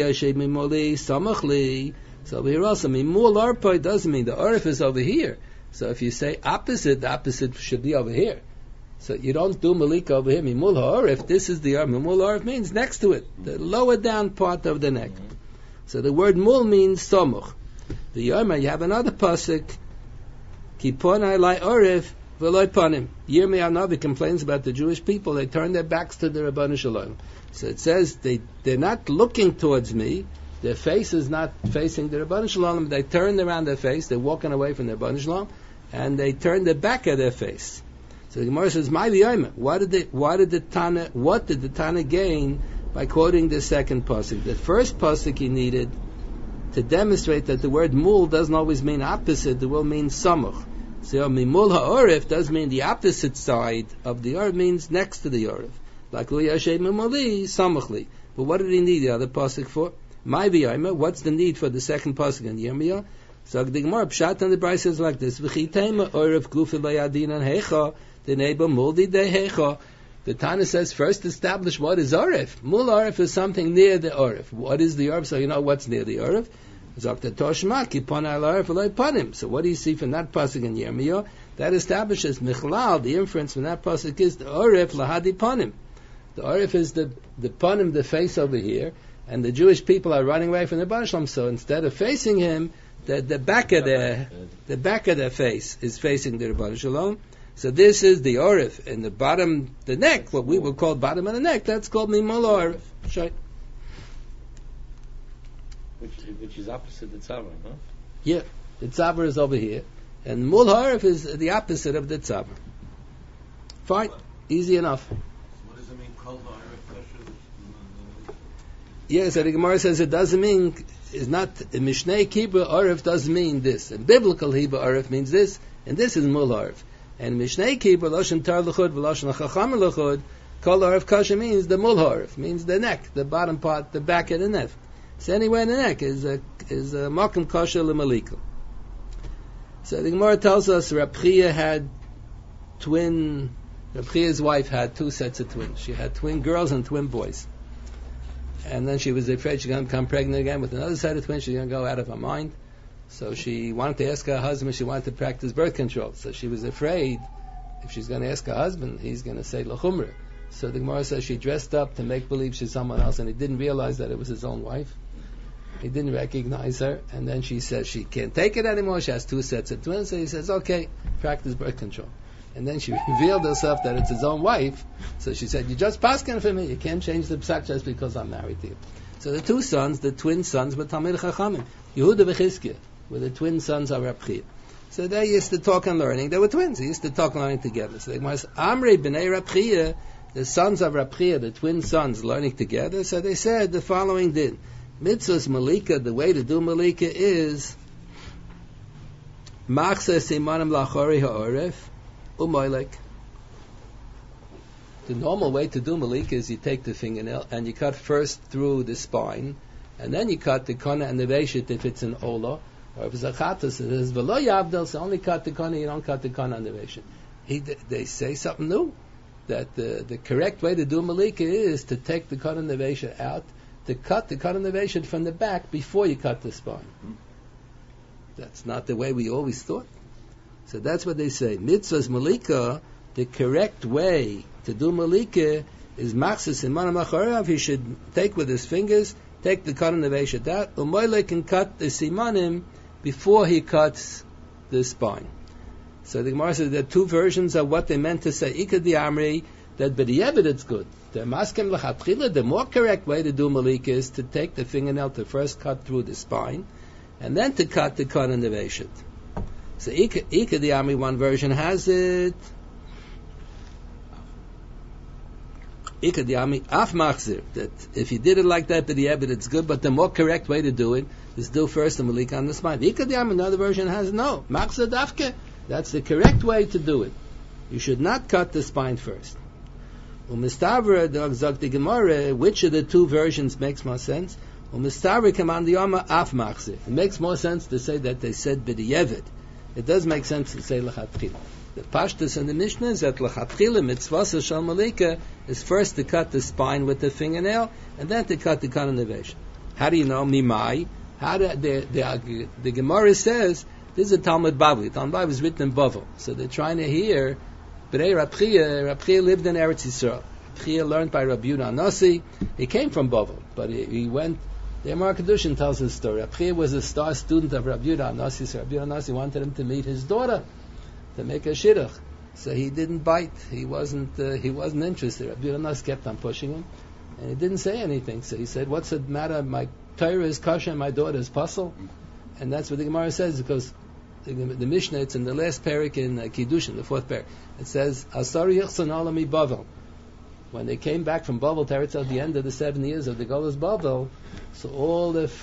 here also, mul arpa doesn't mean the arif is over here. So if you say opposite, the opposite should be over here. So you don't do malika over here, mimul ha'arif, this is the arif. Mimul arif means next to it, the lower down part of the neck. So the word mul means samuch. The Yoma, you have another pasuk, Kiponai lai orif, V'loi panim. Yirmiyah Navi complains about the Jewish people. They turn their backs to the Rabbanu Shalom. So it says they're not looking towards me. Their face is not facing the Rabbanu Shalom. They turn around their face. They're walking away from the Rabbanu Shalom, and they turn the back of their face. So the Gemara says, "My v'yayma." What did the Tana gain by quoting the second pasuk? The first pasuk he needed to demonstrate that the word mul doesn't always mean opposite. The word means samuch. So mimul ha'orif does mean the opposite side of the orif, means next to the orif. Like lu yashem mimuli samuchli. But what did he need the other pasuk for? My v'yayma. What's the need for the second pasuk in Yirmiyah? So the Gemara pshat and the Brayso says like this: V'chitema orif gufi layadin and hecha the neighbor muldi de hecha. The Tana says first establish what is orif. Mul orif is something near the orif. What is the orif? So you know what's near the orif. So what do you see from that pasuk in Yirmiyah? That establishes Michlal, the inference from that pasuk is the Orif Lahadi Panim. The Orif is the Panim, the face over here, and the Jewish people are running away from the Baruch Shalom. So instead of facing him, the back of their face is facing the Baruch Shalom. So this is the Orif, and the bottom, the neck, what we would call bottom of the neck, that's called Mimul Orif. Shai. Which is opposite the tzavra, no? Yeah, the tzavra is over here, and mul harif is the opposite of the tzavra. Fine, easy enough. What does it mean, kol ha'arif? Yeah, so the Gemara says it doesn't mean, is not, in Mishnei Hebrew, arif doesn't mean this. In biblical Hebrew, arif means this, and this is mul harif. And Mishnei Hebrew, loshen tar l'chud, v'loshen chacham l'chud, kol harif kasha means the mul harif, means the neck, the bottom part, the back of the neck. So anywhere in the neck is a makom kosher l'malika. So the Gemara tells us Reb Chiya had Reb Chiya's wife had two sets of twins. She had twin girls and twin boys. And then she was afraid she's going to become pregnant again with another set of twins. She's going to go out of her mind. So she wanted to ask her husband if she wanted to practice birth control. So she was afraid if she's going to ask her husband, he's going to say l'chumra. So the Gemara says she dressed up to make believe she's someone else, and he didn't realize that it was his own wife. He didn't recognize her, and then she says she can't take it anymore. She has two sets of twins, so he says, okay, practice birth control. And then she revealed herself that it's his own wife, so she said, you just paskin for me, you can't change the psak just because I'm married to you. So the two sons, the twin sons, were Talmid Chachamim, Yehuda v'Chizkiah, were the twin sons of Reb Chiya. So they used to talk and learning. They were twins. They used to talk and learning together. So they was Amrei b'nei Reb Chiya, the sons of Reb Chiya, the twin sons, learning together. So they said the following din. Mitzvah's malika, the way to do malika is machzeh simanim lachori ha'oref u'moilek. The normal way to do malika is you take the fingernail and you cut first through the spine, and then you cut the kona and the veshit if it's an ola, or if it's a chatas, it is v'lo yavdel, so only cut the kona, you don't cut the kona and the veshit. They say something new, that the correct way to do malika is to take the kona and the veshit out, to cut the cut and the veshit from the back before you cut the spine. That's not the way we always thought. So that's what they say. Mitzvah's malika, the correct way to do malika is machzis imanam acharev. He should take with his fingers, take the cut and the veshit out, umoyle can cut the simanim before he cuts the spine. So the Gemara says there are two versions of what they meant to say. Ikad the Amri, that b'di'evet it's good. The maskem l'chatchila, the more correct way to do malika is to take the fingernail to first cut through the spine, and then to cut the cut and the veshit. So Ika the Amri, one version has it. Ika the Amri af machzir, that if you did it like that, b'di'evet it's good, but the more correct way to do it is do first the malika on the spine. Ika the Amri, another version has no machzir dafke. That's the correct way to do it. You should not cut the spine first. Umistavra zog the Gemara, which of the two versions makes more sense? Umistavra command the Yoma af machzir. It makes more sense to say that they said b'di'evet. It does make sense to say l'chatchila. The pashtus in the Mishnah is that l'chatchila mitzvah shal malika is first to cut the spine with the fingernail and then to cut the cut and the vesh. How do you know? Mimai. How do the Gemara says this is a Talmud Bavli. Talmud Bavli is written in Bavel, so they're trying to hear. But Reb Chiya lived in Eretz Yisrael. Reb Chiya learned by Rabbi Yehuda Nasi. He came from Bavel, but he went. The Amar Kedushin tells his story. Reb Chiya was a star student of Rabbi Yehuda Nasi. So Rabbi Yehuda Nasi wanted him to meet his daughter, to make a shidduch. So he didn't bite. He wasn't interested. Rabbi Yonas kept on pushing him, and he didn't say anything. So he said, "What's the matter? My Torah is kosher, and my daughter is puzzle." And that's what the Gemara says, because the Mishnah, it's in the last parak in Kiddushin, the fourth parak. It says, "Asar yichsan alami Bavel." When they came back from Bavel to Eretz at the end of the 7 years of the Golus Bavel, so all the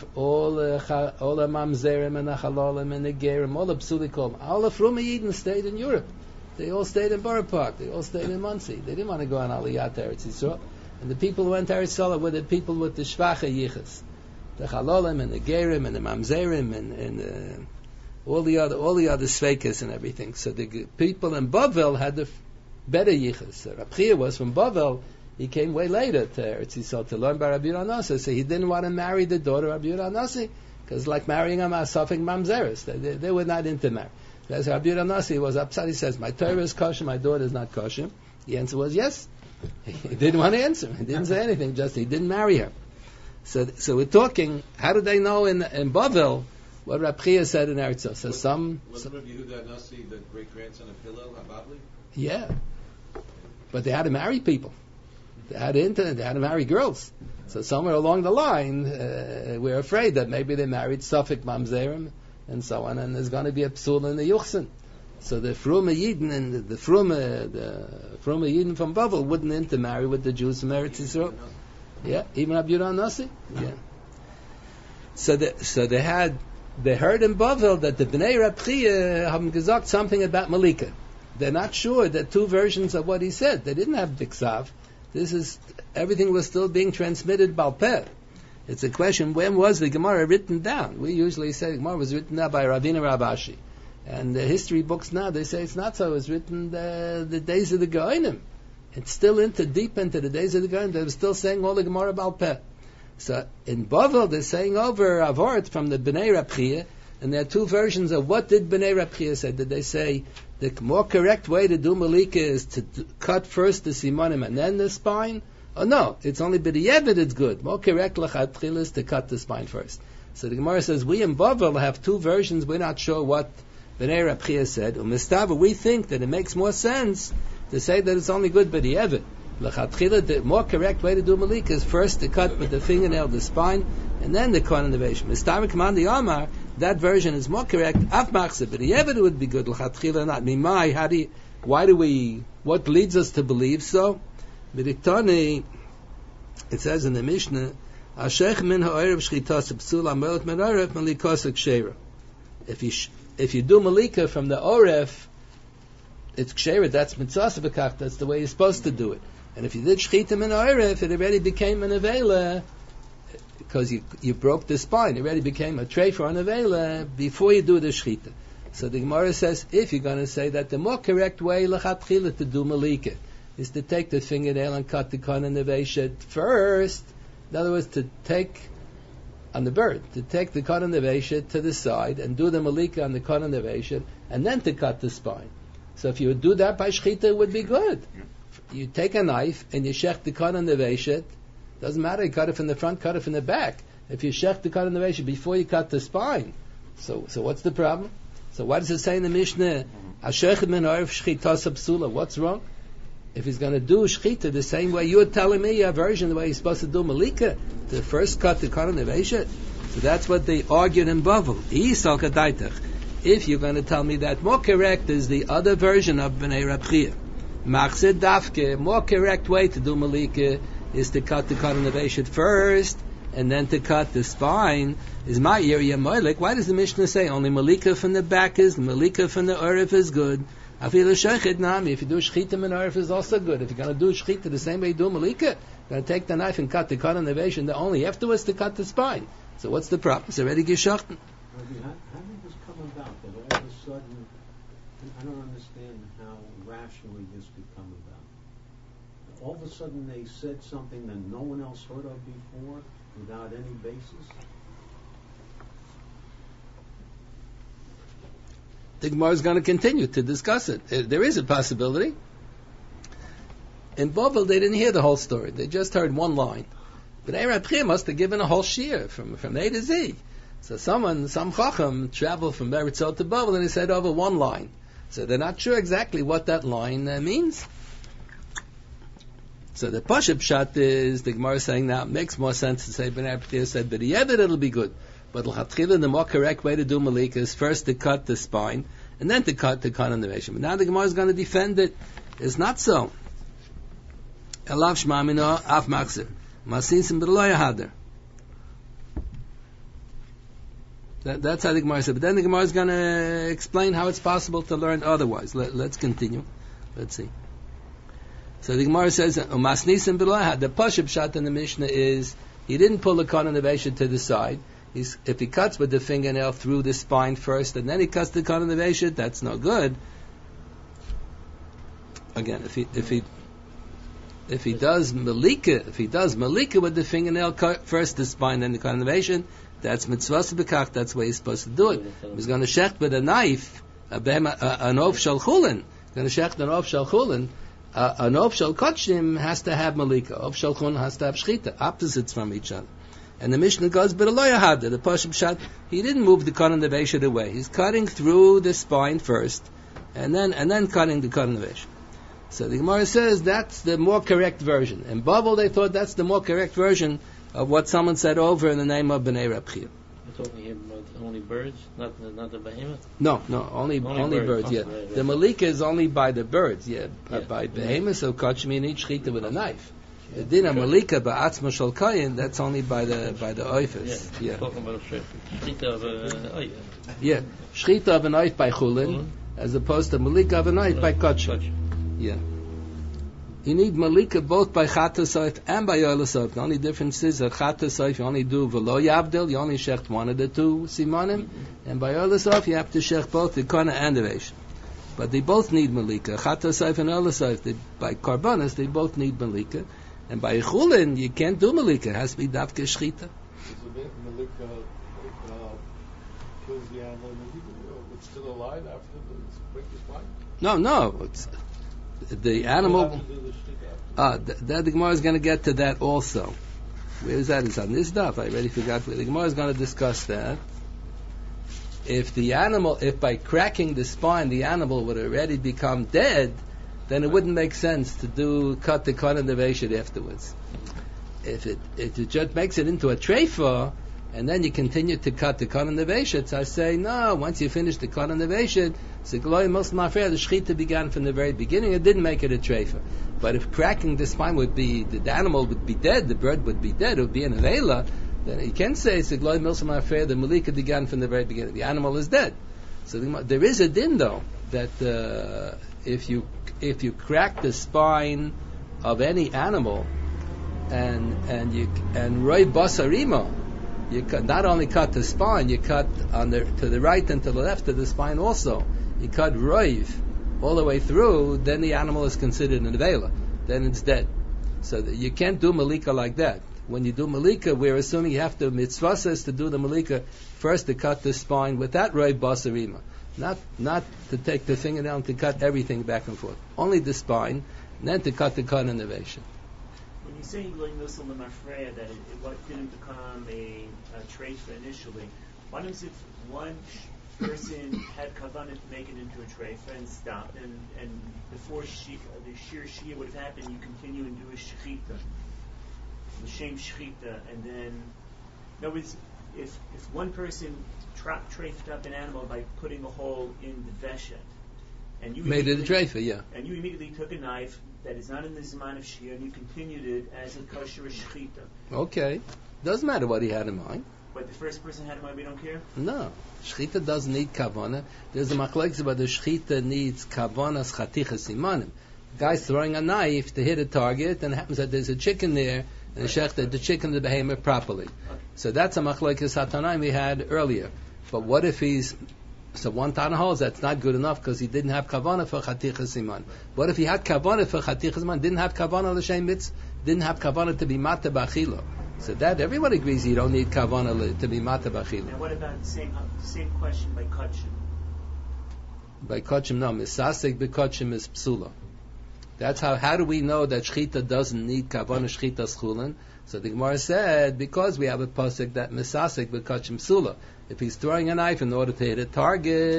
mamzerim and the halalim and the gerim, all the psulikom, all the Fruma Yidden stayed in Europe. They all stayed in Borough Park. They all stayed in Muncie. They didn't want to go on Aliyah to Eretz Yisrael. And the people who went to Eretz Yisrael were the people with the shvacha yichas, the halalim and the gerim and the mamzerim and all the other sveikas and everything. So the people in Bavel had the better yichas. Rab Chia was from Bavel. He came way later to Eretz Yisrael to learn by Rabbi Yehuda Nasi. So he didn't want to marry the daughter of Rabbi Yehuda Nasi, because like marrying a Safek Mamzeris, they were not into marriage. As Rabbi Yehuda Nasi was upset, he says, "My Torah is kosher, my daughter is not kosher." The answer was yes. He didn't want to answer. He didn't say anything. Just he didn't marry her. So we're talking. How did they know in Bavel what Rab Chia said in Eretz Yisrael? So some. Wasn't Rabbi Yehuda Nasi the great grandson of Hillel HaBabli? Yeah, but they had to marry people. They had to marry girls. So somewhere along the line, we're afraid that maybe they married Safek Mamzerim and so on, and there's going to be a psul in the Yuchsin. So the Fruma Yidden and the Fruma Yidden from Bavel wouldn't intermarry with the Jews from Eretz Yisrael. Yeah, even Rabbi Yehuda Nasi. Yeah. So they heard in Bavel that the Bnei Rab Chia haben gesagt something about Malika. They're not sure. There are two versions of what he said. They didn't have Diksav. Everything was still being transmitted Baal Peh. It's a question, when was the Gemara written down? We usually say the Gemara was written down by Ravina Rabashi. And the history books now, they say it's not so. It was written the days of the Goinim. It's still deep into the days of the Goinim. They were still saying all the Gemara Baal Peh. So in Bavel, they're saying over Avort from the Bnei Rab Chia, and there are two versions of what did Bnei Rab Chia say. Did they say the more correct way to do Malika is to cut first the Simonim and then the spine? Oh no, it's only B'di'evet it's good. More correct L'chatchila is to cut the spine first. So the Gemara says, we in Bavel have two versions, we're not sure what Bnei Rab Chia said. Umistava, we think that it makes more sense to say that it's only good B'di'evet. L'chatchila, the more correct way to do Malika is first to cut with the fingernail the spine, and then the Kohen innovation. Mistava Command Amar, that version is more correct. Af machse, B'di'evet it would be good. L'chatchila not. Mimai, what leads us to believe so? B'diktani, it says in the Mishnah, Ashech min ha'orev shchitas psula melot min orev malikosek sheira. If you do malika from the oref, it's ksheira. That's mitzvah v'kach. That's the way you're supposed to do it. And if you did shchita min ha'orev, it already became an avela because you broke the spine. It already became a tray for an avela before you do the shchita. So the Gemara says, if you're going to say that the more correct way l'chatchila to do malika is to take the fingernail and cut the Kohen Neveshet first. In other words, to take on the bird, to take the Kohen Neveshet to the side and do the Malika on the Kohen Neveshet, and then to cut the spine. So if you would do that by Shechita, it would be good. You take a knife and you shech the Kohen Neveshet. Doesn't matter, you cut it from the front, cut it from the back. If you shech the Kohen Neveshet before you cut the spine, so what's the problem? So what does it say in the Mishnah? Ashech min ha'orev shchita psula. What's wrong? If he's going to do shchita the same way you're telling me a version the way he's supposed to do malika, to first cut the Kohen Neveshet. So that's what they argued in Bavel. If you're going to tell me that more correct is the other version of Bnei Rab Chia, Machzid Dafke, more correct way to do malika is to cut the Kohen Neveshet first and then to cut the spine. Is my area moilik? Why does the Mishnah say only malika from the back is, malika from the orif is good? If you do shchita min orif is also good. If you're going to do shchita the same way you do malika, you're going to take the knife and cut the Kohen Neveshet, and only afterwards to cut the spine. So what's the problem? It's already geschachten. How did this come about that all of a sudden, I don't understand how rationally this could come about. All of a sudden they said something that no one else heard of before without any basis? The Gemara is going to continue to discuss it. There is a possibility. In Bavel, they didn't hear the whole story. They just heard one line. But Rab Chia must have given a whole shiur from A to Z. So some Chacham traveled from Eretz to Bavel and he said over one line. So they're not sure exactly what that line means. So the Pashup Pshat is, the Gemara is saying now, it makes more sense to say, B'nai P'tir said, but yeah, it'll be good. But l'chatchila, the more correct way to do Malika is first to cut the spine, and then to cut the condemnation. But now the Gemara is going to defend it. It's not so. Elav shmamino af machzir. Masinsim b'lo yahader. That's how the Gemara said. But then the Gemara is going to explain how it's possible to learn otherwise. Let's continue. Let's see. So the Gemara says, Umasnisim b'lo yahader. The Pashup Pshat in the Mishnah is, he didn't pull the condemnation to the side. If he cuts with the fingernail through the spine first, and then he cuts the condemnation, that's no good. Again, if he does malika with the fingernail, cut first the spine, then the condemnation, that's mitzvah bekach. That's the way he's supposed to do it. He's going to shecht with a knife, an of shel chulin. Going to shecht an of shel chulin. An of shel kachim has to have malika. Of shel chulin has to have shchita. Opposites from each other. And the Mishnah goes, but Allah had the Pashup Pshat, he didn't move the condemnation away. He's cutting through the spine first, and then cutting the condemnation. So the Gemara says that's the more correct version. In Babel they thought that's the more correct version of what someone said over in the name of B'nai Reb Chia. You're talking here about only birds, not the behemoth? No, only birds, yeah. Right. The Malika is only by the birds, yeah. By behemoth, so kachmi, you need shchita with a knife. The din malika ba'atzma shel kayin, that's only by the oifis. Yeah. Talking about shchita of a oif. Yeah, shchita of an oif by chulin, as opposed to malika of an oif by kachim. Yeah. You need malika both by chatas oif and by yolas oif. The only difference is that chatas oif you only do v'lo yavdil, you only shecht one of the two simanim, and by yolas oif you have to shecht both the kana and the vesh. But they both need malika. Chatas oif and yolas oif, by karbanas, they both need malika. And by chulin, you can't do malika. It has to be dafke shchita. So malika kills the animal it's still alive after the break the spine? No. It's the animal. The Gemara is going to get to that also. Where is that? It's on this daf. I already forgot. The Gemara is going to discuss that. If by cracking the spine, the animal would already become dead, then it wouldn't make sense to cut the condemnation afterwards. If it just makes it into a treifa, and then you continue to cut the condemnation, so I say, no, once you finish the condemnation, the shchita began from the very beginning, it didn't make it a treifa. But if cracking the spine would be, the animal would be dead, the bird would be dead, it would be an avela, then you can say, the malika began from the very beginning, the animal is dead. So there is a din though, that if you crack the spine of any animal and roi basarimo, you not only cut the spine, you cut to the right and to the left of the spine also. You cut roiv all the way through, then the animal is considered an avela. Then it's dead. So you can't do malika like that. When you do malika, we're assuming you have to mitzvah says to do the malika first to cut the spine with that roiv basarimo. Not to take the fingernail and to cut everything back and forth. Only the spine, and then to cut the condemnation. When you say going Nusal Lemafreya, that it didn't become a treifa initially, what if one person had kavanah to make it into a treifa and stopped, and before the shir shia would have happened, you continue and do a shechita, l'shem shechita, and then, in other words, if one person treifed up an animal by putting a hole in the veshet, and you made it a treifa, yeah, and you immediately took a knife that is not in the Zman of Shia, and you continued it as a kosher shechita. Okay. Doesn't matter what he had in mind. But the first person had in mind, we don't care? No. Shechita doesn't need kavanah. There's a machlokes about the shechita needs kavanah's chatichas simanim. The guy's throwing a knife to hit a target, and it happens that there's a chicken there, and the shechta the chicken the behemoth properly. Okay. So that's a machlokes hatanaim we had earlier. But what if so one Tana holds that's not good enough because he didn't have kavanah for chatichas siman. What if he had kavanah for chatichas siman, didn't have kavanah l'shem mitz, didn't have kavanah to be mata b'achilo? So that everybody agrees you don't need kavanah to be mata b'achilo. And what about the same question by kachim? By kachim, no, misasek b'kachim is psula. That's how do we know that shchita doesn't need kavanah shchita schulin? So the Gemara said, because we have a pasuk that misasek b'kachim psula. If he's throwing a knife in order to hit a target,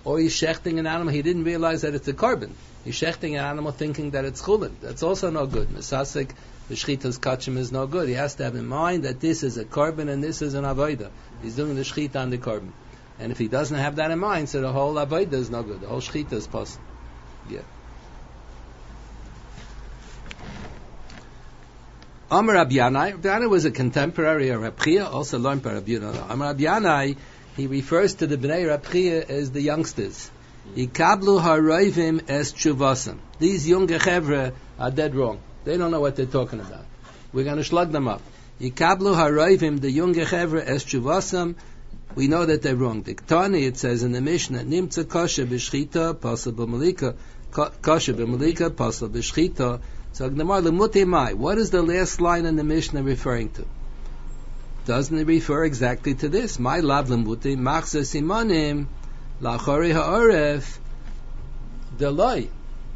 Or he's shechting an animal, he didn't realize that it's a korban. He's shechting an animal thinking that it's chulin. That's also no good. Mesasek, the shchita's kachim is no good. He has to have in mind that this is a korban and this is an avodah. He's doing the shchita on the korban. And if he doesn't have that in mind, so the whole avodah is no good. The whole shchita is possible. Yeah. Amar Rabbi Yanai. Rabbi Yanai was a contemporary of Rabbi Chia, also learned by Rabbi Yanai. Amar Rabbi Yanai, he refers to the Bnei Rabbi Chia as the youngsters. Yikablu haroivim es tshuvasam. These younger chevra are dead wrong. They don't know what they're talking about. We're going to slug them up. Yikablu haroivim, the younger chevra es tshuvasam. We know that they're wrong. Diktani, it says in the Mishnah, Nimtza kosher b'shchita, pasal b'malika, kosher b'malika, pasal b'shchita. So Gemara lemutei mai. What is the last line in the Mishnah referring to? Doesn't it refer exactly to this? My lav lemutei machzeh simanim lachori ha'oref deloi.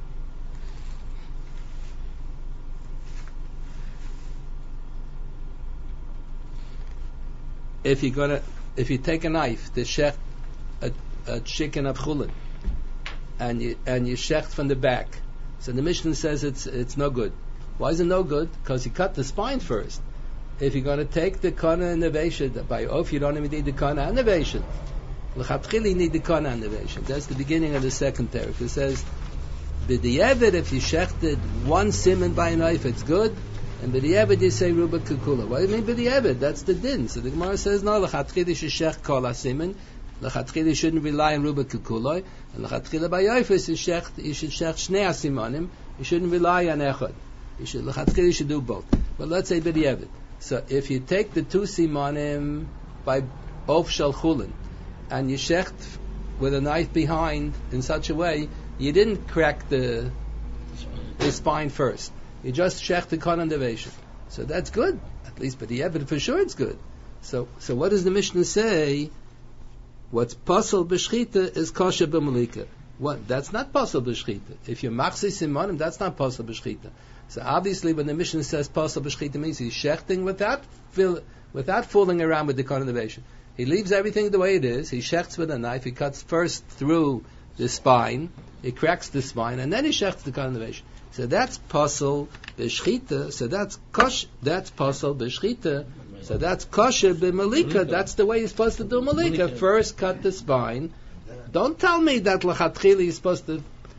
If you take a knife to shech a chicken of chulin, and you shecht from the back, so the Mishnah says it's no good. Why is it no good? Because you cut the spine first. If you're going to take the kana and the veshet by oath, you don't even need the kana and the veshet. L'chatchili, you need the kana and the veshet. That's the beginning of the second teretz. It says, b'di'evet, if you shechted one siman by a knife, it's good. And b'di'evet you say ruba kukula. What do you mean b'di'evet? That's the din. So the Gemara says no. L'chatchili sheshech kol hasiman. L'chatchili shouldn't rely on ruba kukula. And l'chatchili by yofis you should shech shnei hasimanim. You shouldn't rely on echad. L'chatchili should do both. But let's say b'di'evet. So if you take the two simanim by of shel chulin and you shecht with a knife behind in such a way, you didn't crack the spine first. You just shecht the kon and the veshet. So that's good. At least, but for sure it's good. So what does the Mishnah say? What's pasal b'shchita is kosher b'malika. What? That's not pasal b'shchita. If you're machzeh simanim, that's not pasal b'shchita. So obviously, when the Mishnah says pasal b'shchita means he's shechting without fooling around with the kon and the veshet. He leaves everything the way it is. He shechts with a knife. He cuts first through the spine. He cracks the spine, and then he shechts the kon and the veshet. So that's pasal b'shchita. So that's kosher. That's pasal b'shchita. So that's kosher b'malika. That's the way you're supposed to do malika. First cut the spine. Don't tell me that l'chatchili is supposed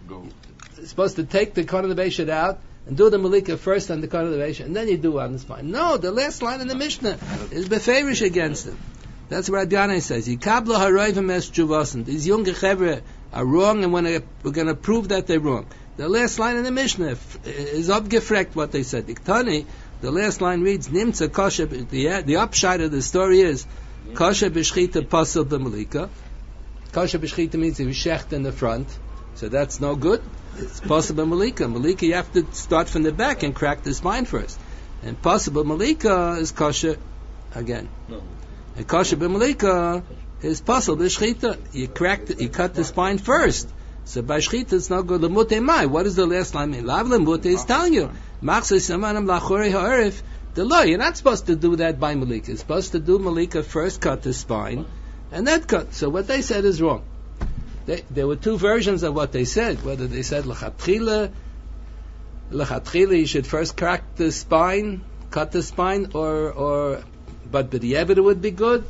to take the kon and the veshet out and do the malika first on the kon of the veshet, and then you do on the spine. No, the last line in the Mishnah is beferish against it. That's what Rabbi Yanai says. Yikablo haroivim es tshuvasam. These younger chevre are wrong, and we're going to prove that they're wrong. The last line in the Mishnah is abgefrekt what they said. Diktani, the last line reads, Nimtza kosher, the upshot of the story is, kosher b'shchita pasal b'malika. Kosher b'shchita means he was shecht in the front, so that's no good. It's pasal b'malika. Malika, you have to start from the back and crack the spine first. And pasal b'malika is kosher again. No. And kosher b'malika is pasal b'shchita. You cut the spine first. So by shchita it's not good. Lemutei mai. What does the last line mean? Lav lemutei is telling you. Machzeh simanim lachori ha'arif. The law, you're not supposed to do that by malika. You're supposed to do malika first, cut the spine, and then cut. So what they said is wrong. There were two versions of what they said. Whether they said l'chatchila you should first crack the spine, cut the spine, but b'di'evet it would be good.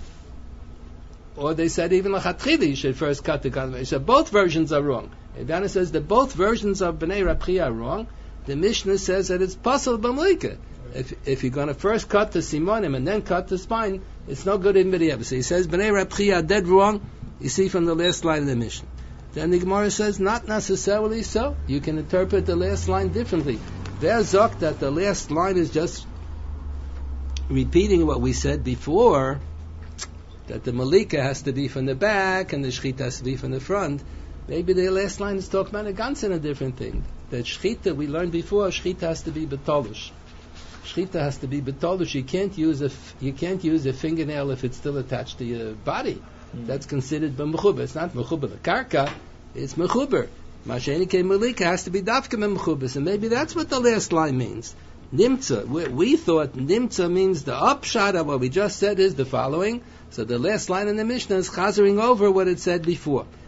Or they said even l'chatchila you should first cut the kon. So both versions are wrong. Ivana says that both versions of Bnei Rabbi Chia are wrong. The Mishnah says that it's pasal b'malika. If you're going to first cut the simanim and then cut the spine, it's no good in b'di'evet. So he says Bnei Rabbi Chia are dead wrong. You see from the last line of the Mishnah. Then the Gemara says not necessarily so. You can interpret the last line differently. There's zok that the last line is just repeating what we said before, that the malika has to be from the back and the shchita has to be from the front. Maybe the last line is talking about a ganz in a different thing. That shchita, we learned before, shchita has to be betolish. Shchita has to be betolish. You can't use a fingernail if it's still attached to your body. That's considered b'mechuber. It's not mechuber the karka, it's mechuber. Mashenike malika has to be dafka b'mechuber. So maybe that's what the last line means. Nimtza. We thought nimtza means the upshot of what we just said is the following. So the last line in the Mishnah is chazering over what it said before.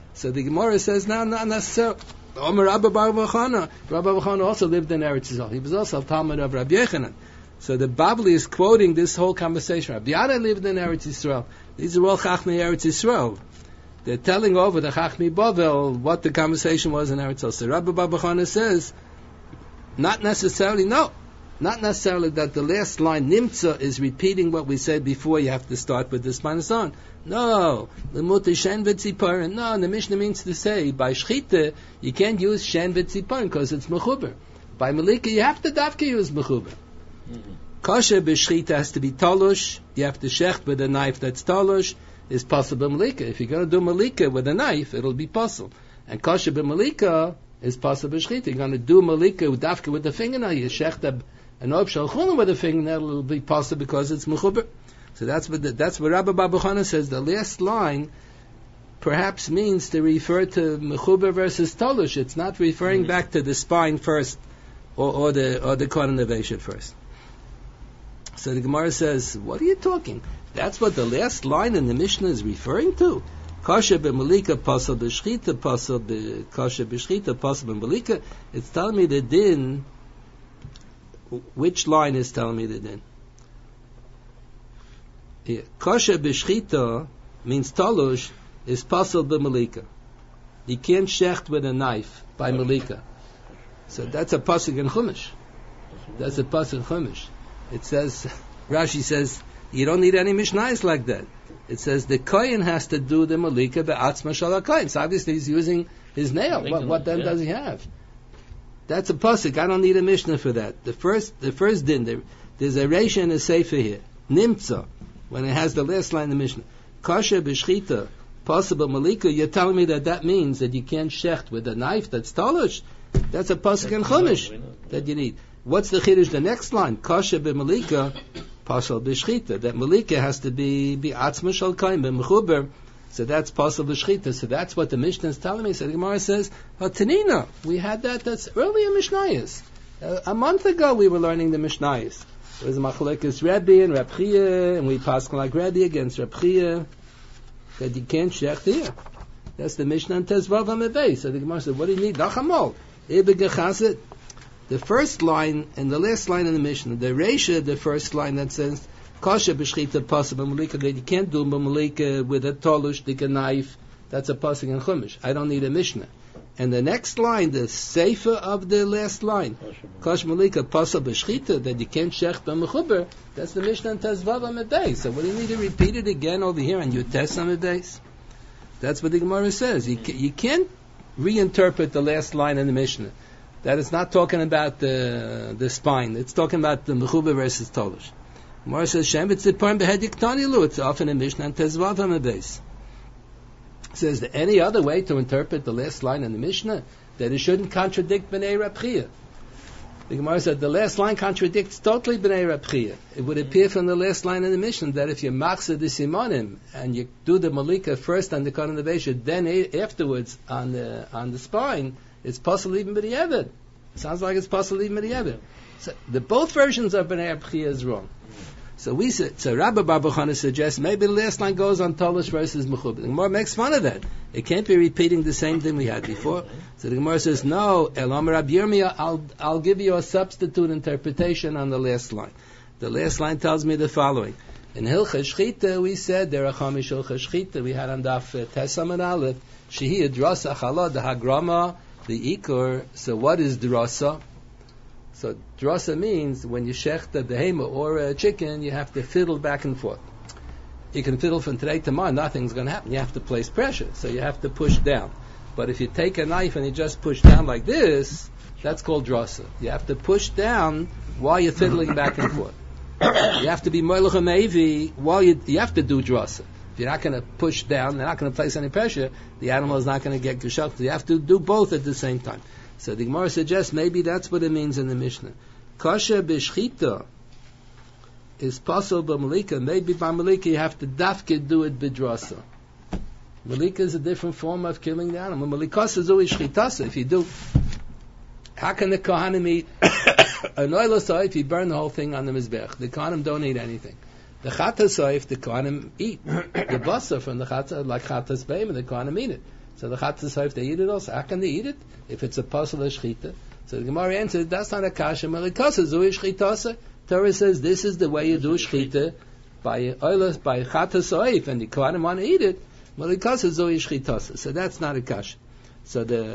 So the Gemara says, no, not necessarily. Omer Rabba Bar Chana. Rabba Bar Chana also lived in Eretz Yisrael. He was also a Talmud of Rabbi Yechanan. So the Babli is quoting this whole conversation. Rabbi Yada lived in Eretz Yisrael. These are all Chachmei Eretz Yisrael. They're telling over the Chachmei Bavel what the conversation was in Eretz Yisrael. So Rabbi Bar Chana says, not necessarily that the last line, Nimtza, is repeating what we said before. You have to start with this minus on. No, the mutter shen v'tziparin. No, the Mishnah means to say by shchita you can't use shen v'tziparin because it's mechuber. By malika you have to dafka use mechuber. Kosher b'shchita has to be talush. You have to shecht with a knife that's talush. Is possible malika. If you're going to do malika with a knife, it'll be possible. And kosher b'malika is possible b'shchita. You're going to do malika with dafka with the fingernail. You shecht an ob shalchuna with a fingernail. It'll be possible because it's mechuber. So that's what Rabbi Bar Chana says. The last line perhaps means to refer to mechuber versus talush. It's not referring back to the spine first or the coronation first. So the Gemara says, what are you talking? That's what the last line in the Mishnah is referring to. Kasha b'malika pasal b'shchita pasal b'kasha b'shchita pasal b'malika. It's telling me the din. Which line is telling me the din? Kasha b'shchita means talush is pasal b'malika. You can't shecht with a knife by malika. So that's a pasuk in Chumash. That's a pasuk in Chumash. It says, Rashi says, you don't need any mishnayos like that. It says the kohen has to do the malika be'atzma shal kohen. So obviously he's using his nail. What then does he have? That's a pasuk. I don't need a mishnah for that. The first din, there's a reisha and a sefer here. Nimtza, when it has the last line of the mishnah. Kasha b'shchita, possible malika. You're telling me that means that you can't shecht with a knife that's talush. That's a pasuk in Chumash that you need. What's the chiddush? The next line, kasha b'malika, pasal b'shchita. That malika has to be atzma shal kaim b'mechuber. So that's pasal b'shchita. So that's what the Mishnah is telling me. So the Gemara says, Tanina, we had that's earlier Mishnayos. A month ago we were learning the Mishnayos. There was Machlekes Rebbe and Reb Chia, and we passed like Rebbe against Reb Chia that you can't shecht here. That's the Mishnah and Tezvav HaMebei. So the Gemara said, what do you need? Nachamol. The first line and the last line in the Mishnah, the Reisha, the first line that says, Kasha b'shchita pasuk b'malika, that you can't do b'malika with a talush, take a knife. That's a pasuk in Chumash. I don't need a Mishnah. And the next line, the sefer of the last line, Kasha b'malika pasuk b'shchita, that you can't shecht b'mechuber, that's the Mishnah and Tezvav HaMebei. So what do you need to repeat it again over here on your test HaMebei? That's what the Gemara says. You can't reinterpret the last line in the Mishnah. That is not talking about the spine. It's talking about the mechuber versus talush. Gemara says, Shem b'tziparim behedik tanilu. It's often in Mishnah and Tezvav HaMebei. Says that any other way to interpret the last line in the Mishnah, that it shouldn't contradict B'nai Reb Chia. The Gemara said the last line contradicts totally B'nai Reb Chia. It would appear from the last line in the Mishnah that if you machzah the simonim and you do the malika first on the Kohen Nevesha, then afterwards on the spine, it's possible even b'di'evet. Sounds like it's possible even b'di'evet. So the both versions of B'nai Reb Chia is wrong. So Rabbi Bar Chana suggests maybe the last line goes on talush versus mechuber. The Gemara makes fun of that. It can't be repeating the same thing we had before. So the Gemara says, no, Elam Rabbi Yirmiyah, I'll give you a substitute interpretation on the last line. The last line tells me the following. In Hilchas Shchita, we said, there are Chamish Hilchas Shchita, we had on Daf Tesam and Aleph, Shehi Drasa Chalad, the Hagrama, the Ikur. So what is Drasa? So drasa means when you shecht a behema or a chicken, you have to fiddle back and forth. You can fiddle from today to tomorrow, nothing's going to happen. You have to place pressure, so you have to push down. But if you take a knife and you just push down like this, that's called drasa. You have to push down while you're fiddling back and forth. You have to be moilach ha'mevi while you have to do drasa. If you're not going to push down, they're not going to place any pressure, the animal is not going to get geshacht. You have to do both at the same time. So the Gemara suggests maybe that's what it means in the Mishnah. Kasha b'shchita is possible by malika. Maybe by malika you have to dafke do it b'drasa. Malika is a different form of killing the animal. Malikasa is always shchitasa. If you do, how can the kohanim eat an oil if you burn the whole thing on the mizbech? The kohanim don't eat anything. The chatas the kohanim eat the basa from the chatas, like chatas beim, the kohanim eat it. So the Chatzis Soif, they eat it also. How can they eat it? If it's a puzzle of Shechita. So the Gemara answers, that's not a kasha, Melikasa, Zui Shechitasa. Torah says, this is the way you do Shechita, by Chatzis Soif, and the Kohanim want to eat it, Melikasa, Zui Shechitasa. So that's not a kasha. So the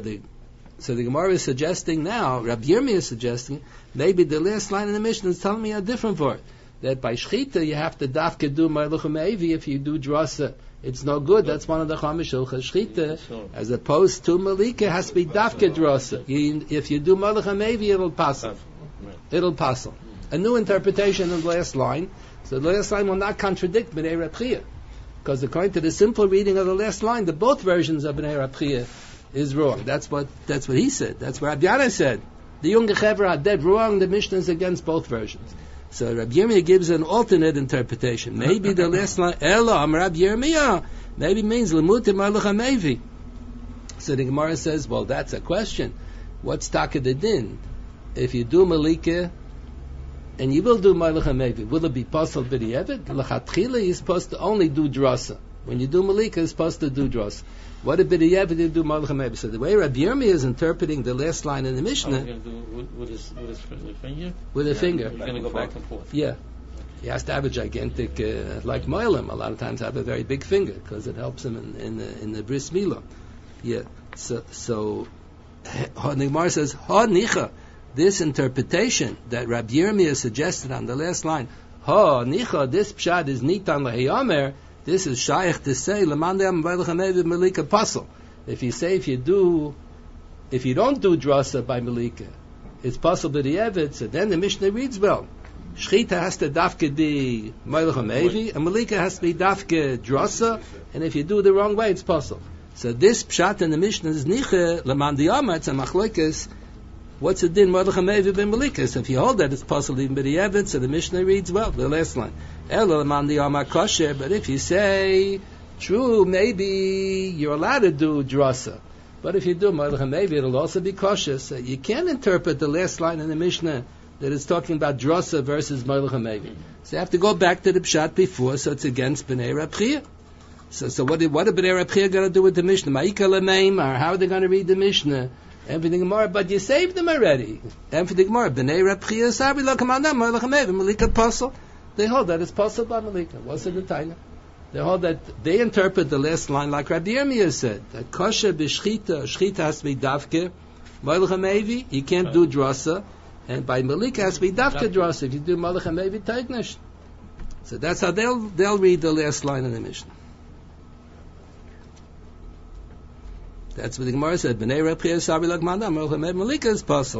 Gemara is suggesting now, Rabbi Yirmiyah is suggesting, maybe the last line in the Mishnah is telling me a different word. That by Shechita you have to dafke do Ma'alucha Me'evi. If you do Drasa, it's no good. That's one of the Chamish Hilchos Shechita. As opposed to Malika, has to be dafke Drasa. If you do Ma'alucha Me'evi, it'll passel. It'll passel. A new interpretation in the last line. So the last line will not contradict B'nai Reb Chiya. Because according to the simple reading of the last line, the both versions of B'nai Reb Chiya is wrong. That's what he said. That's what Rabbi Yana said. The Young Chevra are dead wrong. The Mishnah is against both versions. So Rabbi Yirmiyah gives an alternate interpretation. Maybe the last line, Elam Rabbi Yirmiyah, maybe means Lemutim Ma'alucha Me'evi. So the Gemara says, well, that's a question. What's Taka the Din? If you do Malika, and you will do Ma'alucha Me'evi, will it be possible b'di'evet? L'chatchila, you're supposed to only do Drasa. When you do Malika, you're supposed to do Drasa. What if b'di'evet you do Ma'alucha Me'evi? So the way Rabbi Yirmiyah is interpreting the last line in the Mishnah, going to do with his finger? With a finger. He's going to go back and forth. Yeah. He has to have a gigantic, like Moelim, a lot of times have a very big finger, because it helps him in the Bris Milah. Yeah. So the Gemara says, Ha Nicha, this interpretation that Rabbi Yirmiyah suggested on the last line, Ha Nicha, this pshat is Nitan Lahayamer, this is shaykh to say, Lamandam Ma'alucha Me'evi Malika Pasel. If you say, if you don't do Drasa by Malika, it's possible to the so then the Mishnah reads well. Shechita has to dafke the Ma'alucha Me'evi, and Malika has to be dafke Drasa, and if you do it the wrong way, it's possible. So this pshat in the Mishnah is Niche, Lamandiyama, it's a machlokes. What's the din Ma'alucha Me'evi ben Malika? So if you hold that, it's possible even by the so the Mishnah reads well, the last line. Ela Lamandiyama kosher, but if you say, true, maybe you're allowed to do Drasa. But if you do Ma'alucha Me'evi, it'll also be kosher. So you can't interpret the last line in the Mishnah that is talking about Drasa versus Ma'alucha Me'evi. So you have to go back to the pshat before, so it's against B'nai Reb Chiya. So what are B'nai Reb Chiya going to do with the Mishnah? Ma'ika l'meim, or how are they going to read the Mishnah? And for the Gemara, but you saved them already. And for the Gemara, B'nai Reb Chiya, Sabi lo kamanda, Ma'alucha Me'evi, Malika Pasel. They hold that it's possible by Malika. What's the Taina? They hold that they interpret the last line like Rabbi Yirmiyah said, that kosher b'shchita, shchita has to be dafke, Ma'alucha Me'evi, you can't do Drasa, and by Malika has to be dafke Drasa. If you do Ma'alucha Me'evi, taignish. So that's how they'll read the last line in the Mishnah. That's what the Gemara said. B'nai Reb Chiya Sabi Lagmanda Ma'alucha Me'evi Malika is possible.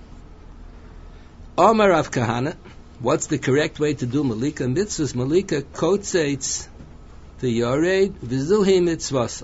Omar Rav Kahana. What's the correct way to do Malika? Mitzvahs Malika kotzeitz the Yored v'zuhi mitzvasa.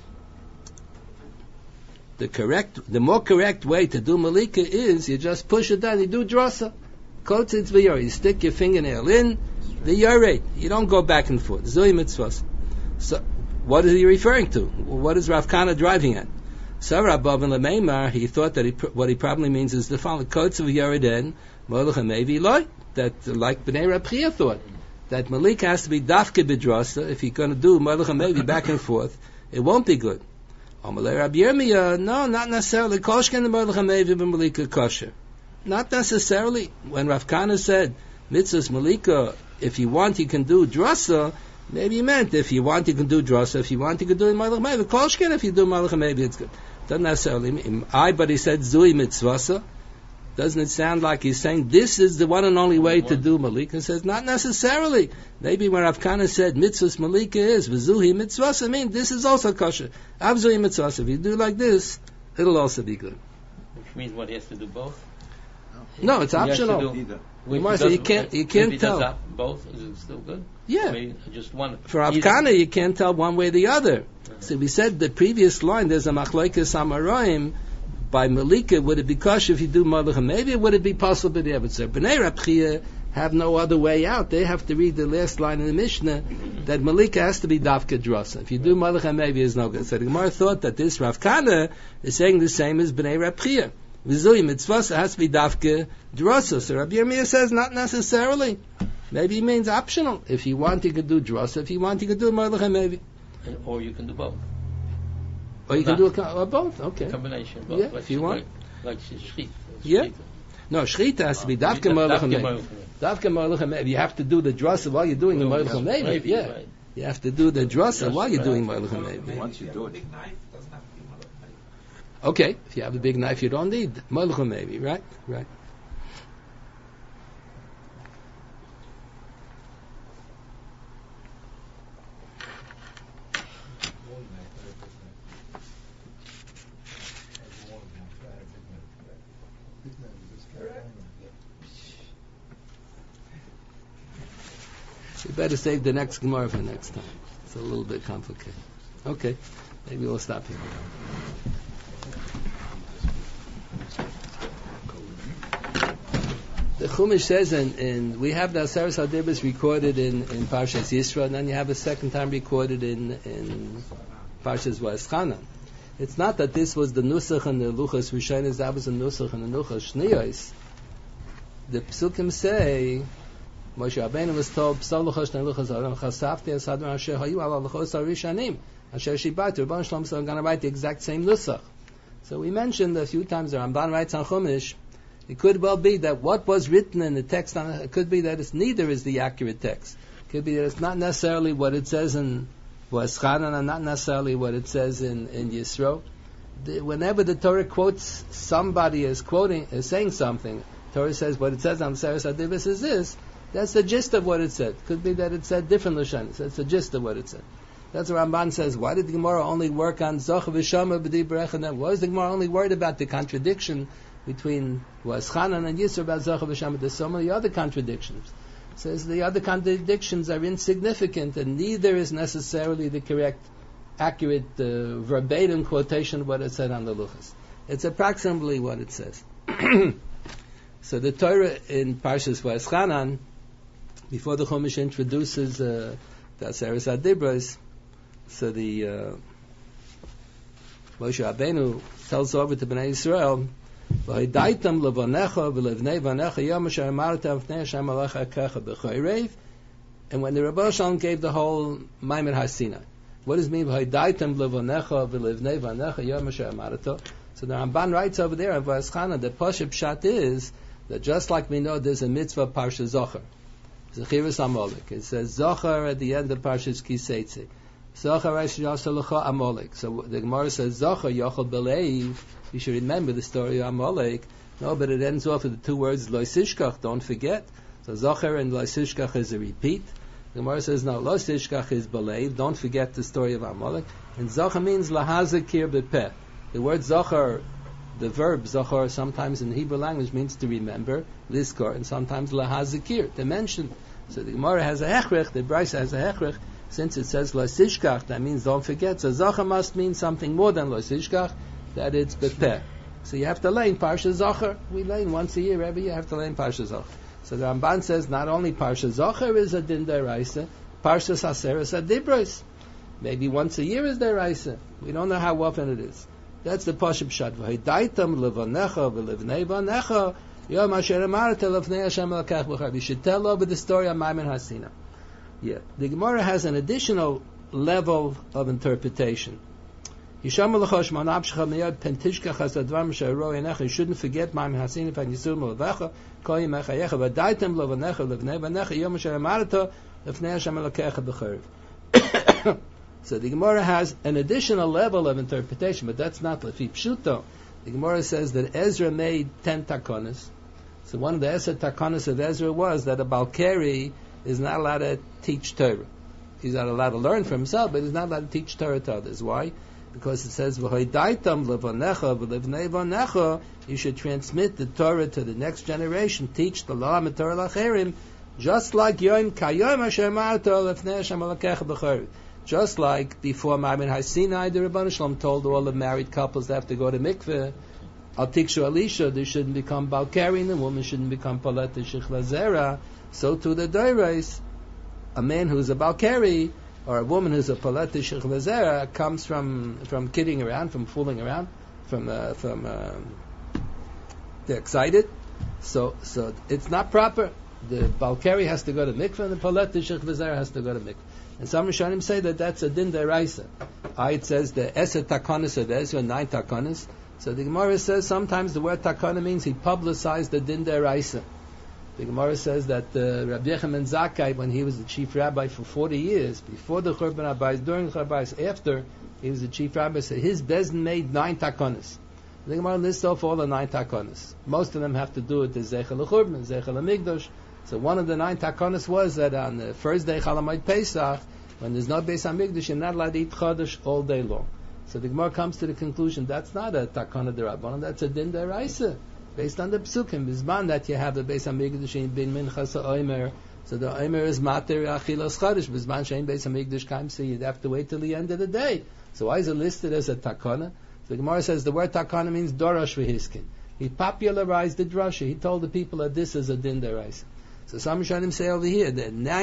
The more correct way to do Malika is you just push it down. You do Drasa. Kotzeitz v'Yored. You stick your fingernail in the Yored. You don't go back and forth. Zuhi mitzvasa. So what is he referring to? What is Rav Kana driving at? Sarah Bavan Lameimar, he thought that what he probably means is the following: Kotzeitz v'Yored Ma'alucha Me'evi Loi. That like B'nai Reb Chiya thought that Malika has to be dafke b'drasa. If you're going to do Ma'alucha Me'evi back and forth, it won't be good. Amalei Rabbi Yirmiyah, no, not necessarily. Koshken the Ma'alucha Me'evi b'Malika kosher. Not necessarily. When Rav Kana said mitzvahs Malika, if you want, you can do drasa. Maybe he meant if you want, you can do drasa. If you want, you can do Ma'alucha Me'evi. Koshken, if you do Ma'alucha Me'evi, it's good. Doesn't necessarily mean. But he said zui mitzvasa. Doesn't it sound like he's saying this is the one and only way to do Malika? He says, not necessarily. Maybe when Rav Kana said mitzvahs Malika is v'zuhi mitzvahs, I mean this is also kosher. Avzuhi mitzvahs. If you do like this, it'll also be good. Which means what, he has to do both? No, it's optional. You can't tell. Both, is it still good? Yeah. Maybe just one. For Rav Kana, you can't tell one way or the other. So we said the previous line, there's a machlokes amaroim. By Malika, would it be kosher if you do Ma'alucha Me'evi, or would it be possible to have it? So B'nai Reb Chiya have no other way out. They have to read the last line in the Mishnah that Malika has to be dafke drasa. If you do Ma'alucha Me'evi, it's no good. So the Gemara thought that this Rav Kana is saying the same as B'nai Reb Chiya. V'zui mitzvah has to be dafke drasa. So Rabbi Yirmiyah says not necessarily. Maybe he means optional. If you want, you can do drasa. If you want, you can do Ma'alucha Me'evi. Or you can do both. Or you can do or both. Okay. Combination. Both. Yeah, like if you want. Like shchit. Yeah. No, Shechita has to be Davka Moilach HaMevi. Davka Moilach HaMevi. You have to do the drasa while you're doing the Moilach HaMevi. Yeah. Right. You have to do the drasa while you're doing Moilach HaMevi. Once you do it. Big knife doesn't have to be malach. Okay. If you have a big knife, you don't need Moilach HaMevi. Right? Right. You better save the next Gemara for next time. It's a little bit complicated. Okay, maybe we'll stop here. The Chumash says, and we have the Aseres HaDibros recorded in Parshas Yisro, and then you have a second time recorded in Parshas Va'eschanan. It's not that this was the Nusach and the Luchas Rishonos, that was the Nusach and the Luchas Shniyos. The Psukim say, Moshe Rabbeinu was told, "Psal luchos neluchos aram chasafti asadron asher hayu ala luchos arishanim asher shibatu." Rebbeinu Shalom said, "I'm going to write the exact same nusach." So we mentioned a few times the Ramban writes on Chumash. It could well be that what was written in the text on it could be that it's neither is the accurate text. It could be that it's not necessarily what it says in Va'eschanan and not necessarily what it says in Yisro. Whenever the Torah quotes somebody as saying something, Torah says what it says on Aseres HaDibros is this. That's the gist of what it said. Could be that it said different Lashonos. That's the gist of what it said. That's what Ramban says. Why did the Gemara only work on Zoch v'Shama b'di Berechanem? Why is the Gemara only worried about the contradiction between Va'eschanan and Yisro about Zoch v'Shama? There's so many other contradictions. It says the other contradictions are insignificant, and neither is necessarily the correct, accurate, verbatim quotation of what it said on the Luchas. It's approximately what it says. So the Torah in Parshas Va'eschanan, before the Chumash introduces the Aseres HaDibros, so the Moshe Rabbeinu tells over to Bnei Yisrael, "V'hidaitam levonecha v'levnei vonecha yom asher amarta v'nei Hashem alecha kecha b'chorev." And when the Rebbeinu Shalom gave the whole Maimer HaSinai, what does it mean? "V'hidaitam levonecha v'levnei vonecha yom asher amarta"? So the Ramban writes over there in Va'eschanan, the Pashup Pshat is that just like we know there's a mitzvah Parsha Zochar, Zechiras Amalek. It says Zochar at the end of Parshas Kiseitze. Zochar Yasalacha Amalek. So the Gemara says Zochar Yochel Beleiv. You should remember the story of Amalek. No, but it ends off with the two words Lo Sishkach. Don't forget. So Zochar and Lo Sishkach is a repeat. The Gemara says no. Lo Sishkach is Beleiv. Don't forget the story of Amalek. And Zochar means Lahazakir Bepeh. The word Zochar, the verb Zochar, sometimes in the Hebrew language means to remember, Lizkor, and sometimes Lahazakir, to mention. So the Gemara has a hechrech, the Brisa has a hechrech, since it says Lo Sishkach, that means don't forget. So Zochar must mean something more than Lo Sishkach, that it's Bepeh. So you have to learn Parsha Zochar. We learn once a year, every year you have to learn Parsha Zochar. So the Ramban says not only Parsha Zochar is a din deraisa, Parsha Aseres HaDibros. Maybe once a year is deraisa. We don't know how often it is. That's the Pashup Pshat. V'hidaitam levonecha v'levnei vonecha yom asher amarta lefnei Hashem elokech b'chorev. You should tell over the story of Maimer HaSinai. Yeah. The Gemara has an additional level of interpretation. You shouldn't forget Maimer HaSinai and Yisur Melevecha kol yimechayecha v'hidaitam levonecha v'levnei vonecha yom asher amarta lefnei Hashem elokech b'chorev. So the Gemara has an additional level of interpretation, but that's not Lefi Pshuto. The Gemara says that Ezra made 10 takonas. So one of the 10 takonas of Ezra was that a Balkari is not allowed to teach Torah. He's not allowed to learn for himself, but he's not allowed to teach Torah to others. Why? Because it says, "V'hoidaitam levonecha v'levnei vonecha." You should transmit the Torah to the next generation. Teach the law and Torah lacherim, just like Yom Kayom Asher Marta lefnei Hashem Elokecha b'chorev. Just like before Maimer HaSinai, the Rebbeinu Shalom told all the married couples they have to go to mikveh. Al tikshu alisha, they shouldn't become balkari, and the woman shouldn't become paleta shichla zera. So to the doirais, a man who's a balkari or a woman who's a paleta shichla zera comes from kidding around, from fooling around, from they're excited. So it's not proper. The Balkari has to go to mikveh, and the Palet Shech V'Zera has to go to mikveh. And some Rishonim say that that's a din deraisa. It says the Eser Takonis of Ezra, 9 Takonis. So the Gemara says sometimes the word Takana means he publicized the din deraisa. The Gemara says that Rabbi Yechanan Zakkai, when he was the chief rabbi for 40 years, before the Churban Abayis, during the Churban after he was the chief rabbi, so his Bezdin made 9 Takonis. The Gemara lists off all the 9 Takonis. Most of them have to do with the Zeichel HaChurban, Zeichel HaMikdash. So one of the 9 Takonis was that on the first day Chalamoid Pesach, when there's no Beis HaMikdash, you're not allowed to eat Chodesh all day long. So the Gemara comes to the conclusion that's not a Takana D'Rabbanan, that's a Din D'Oraisa, based on the Psukim. Bizman that you have the Beis HaMikdash in Bin Minchas HaOmer, so the Omer is Mater Achilas Chodesh, Bizman Shein Beis HaMikdash Kaim, so you'd have to wait till the end of the day. So why is it listed as a Takana? So the Gemara says the word Takana means Dorash V'Hiskin. He popularized the drasha. He told the people that this is a Din D'Oraisa. So some Rishonim say over here, the 10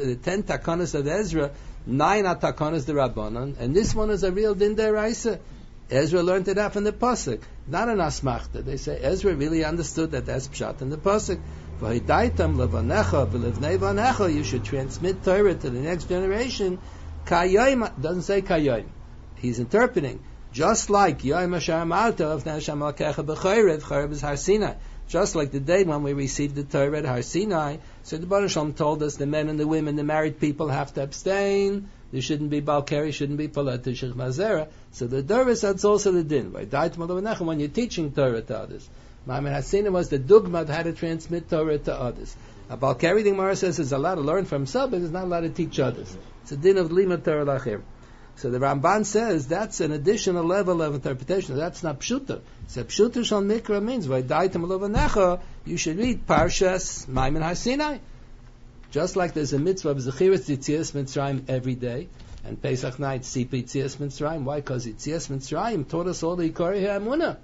Takanas of Ezra, 9 are Takanas the Rabbanon, and this one is a real Din D'Oraisa. Ezra learned it out from the Pasuk, not an Asmachta. They say Ezra really understood that that's Pshat in the Pasuk. V'hidaitam levanecha v'levnei vanecha, you should transmit Torah to the next generation. Kayayim, doesn't say Kayayim. He's interpreting, just like Yayim Asher Amarta of Hashem Alkecha b'Chayrev, Chayrev is Har Sinai. Just like the day when we received the Torah at Har Sinai, so the Baruch Shalom told us the men and the women, the married people have to abstain. There shouldn't be Balkari, shouldn't be Palat Shech V'Zera. So the Doris, that's also the din. When you're teaching Torah to others. Ma'amen HaSinai was the dogma how to transmit Torah to others. A Balkari, the Gemara says, is allowed to learn from himself, but is not allowed to teach others. It's a din of Limud Torah Lachir. So the Ramban says that's an additional level of interpretation. That's not pshuta. So pshuta shal mikra means v'daitem levanecha. You should read Parshas Maimin HaSinai. Just like there's a mitzvah of Zechiras Yitzias Mitzrayim every day, and Pesach night Sipi Yitzias Mitzrayim. Why? Because Yitzias Mitzrayim taught us all the Ikorei HaEmunah.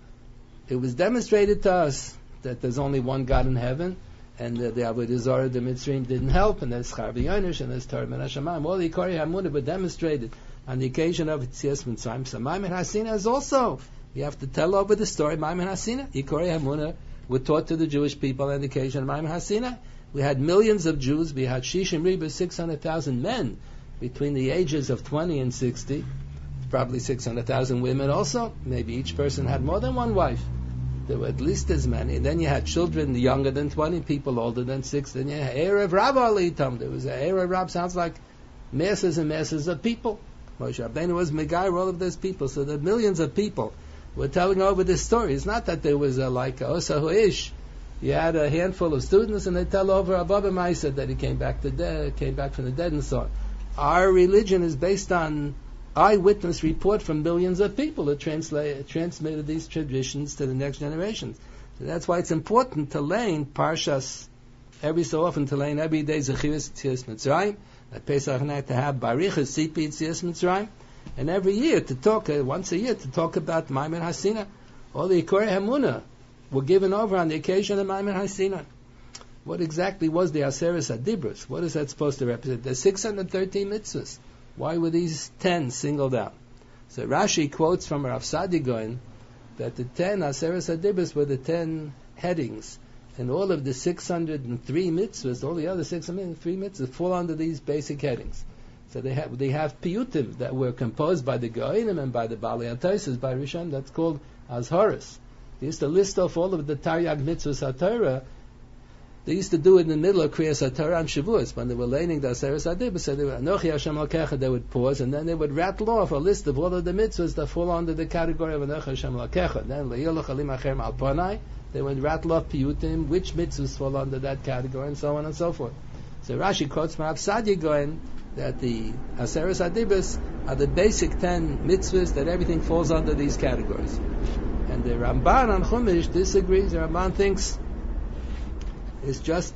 It was demonstrated to us that there's only one God in heaven, and the Avodah Zarah, the Mitzrayim didn't help, and there's Char V'Yonesh, and there's Torah Ben HaShamayim. All the Ikorei HaEmunah were demonstrated on the occasion of Yitzias Mitzrayim. So Maimin HaSinai is also, you have to tell over the story, Maimin HaSinai. Ikorei HaEmunah were taught to the Jewish people on the occasion of Maimin HaSinai. We had millions of Jews, we had Shishim Riba, 600,000 men between the ages of 20 and 60, probably 600,000 women also. Maybe each person had more than one wife. There were at least as many. And then you had children younger than 20, people older than 6. Then you had Erev Rab Alitam. There was an Erev Rab, sounds like masses and masses of people. Moshe Rabbeinu was Megai, all of those people. So the millions of people were telling over this story. It's not that there was like Osa Huish. You had a handful of students and they tell over Abba Maisa that he came back from the dead and so on. Our religion is based on eyewitness report from millions of people that transmitted these traditions to the next generations. So that's why it's important to learn Parshas every so often, to learn every day Zechiras Yitzias Mitzrayim, at Pesach night to have Barichas Sipi Yitzias Mitzrayim, and every year to talk, once a year to talk about Maimin HaSinai. All the Ikorei HaEmunah were given over on the occasion of Maimin HaSinai. What exactly was the Aseres HaDibros? What is that supposed to represent? There's 613 mitzvahs. Why were these 10 singled out? So Rashi quotes from Rav Sadi Goin that the 10 Aseres HaDibros were the 10 headings, and all of the 603 mitzvahs, all the other 603 mitzvahs fall under these basic headings. So they have piyutim that were composed by the Goinim and by the Baalei HaTosfos, by Rishon, that's called Azharas. They used to list off all of the Taryag mitzvahs HaTorah. They used to do it in the middle of Kriyas HaTorah and Shavuos. When they were learning the Aseres HaDibros, so they were Anochi Hashem Elokecha, they would pause, and then they would rattle off a list of all of the mitzvahs that fall under the category of Anochi Hashem Elokecha. Then Le'ilach Alim Acher Ma'al Panai, they would rattle off piyutim, which mitzvahs fall under that category, and so on and so forth. So Rashi quotes from Rav Sadi Goin that the Aseres HaDibros are the basic 10 mitzvahs that everything falls under these categories. And the Ramban on Chumash disagrees. The Ramban thinks it's just,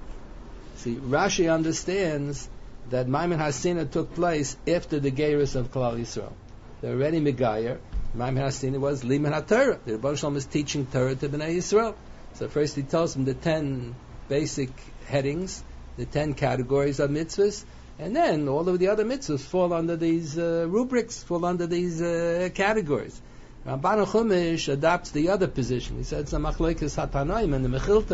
see, Rashi understands that Maimin HaSinai took place after the Geirus of Klal Yisrael. They're already Megayer. Maimin HaSinai was Liman HaTorah. The Rebbe Shalom is teaching Torah to Bnei Yisrael. So first he tells them the 10 basic headings, the 10 categories of mitzvahs, and then all of the other mitzvahs fall under these rubrics, fall under these categories. Ramban Chumash adopts the other position. He said it's a machlokes hatanoim and the mechilta.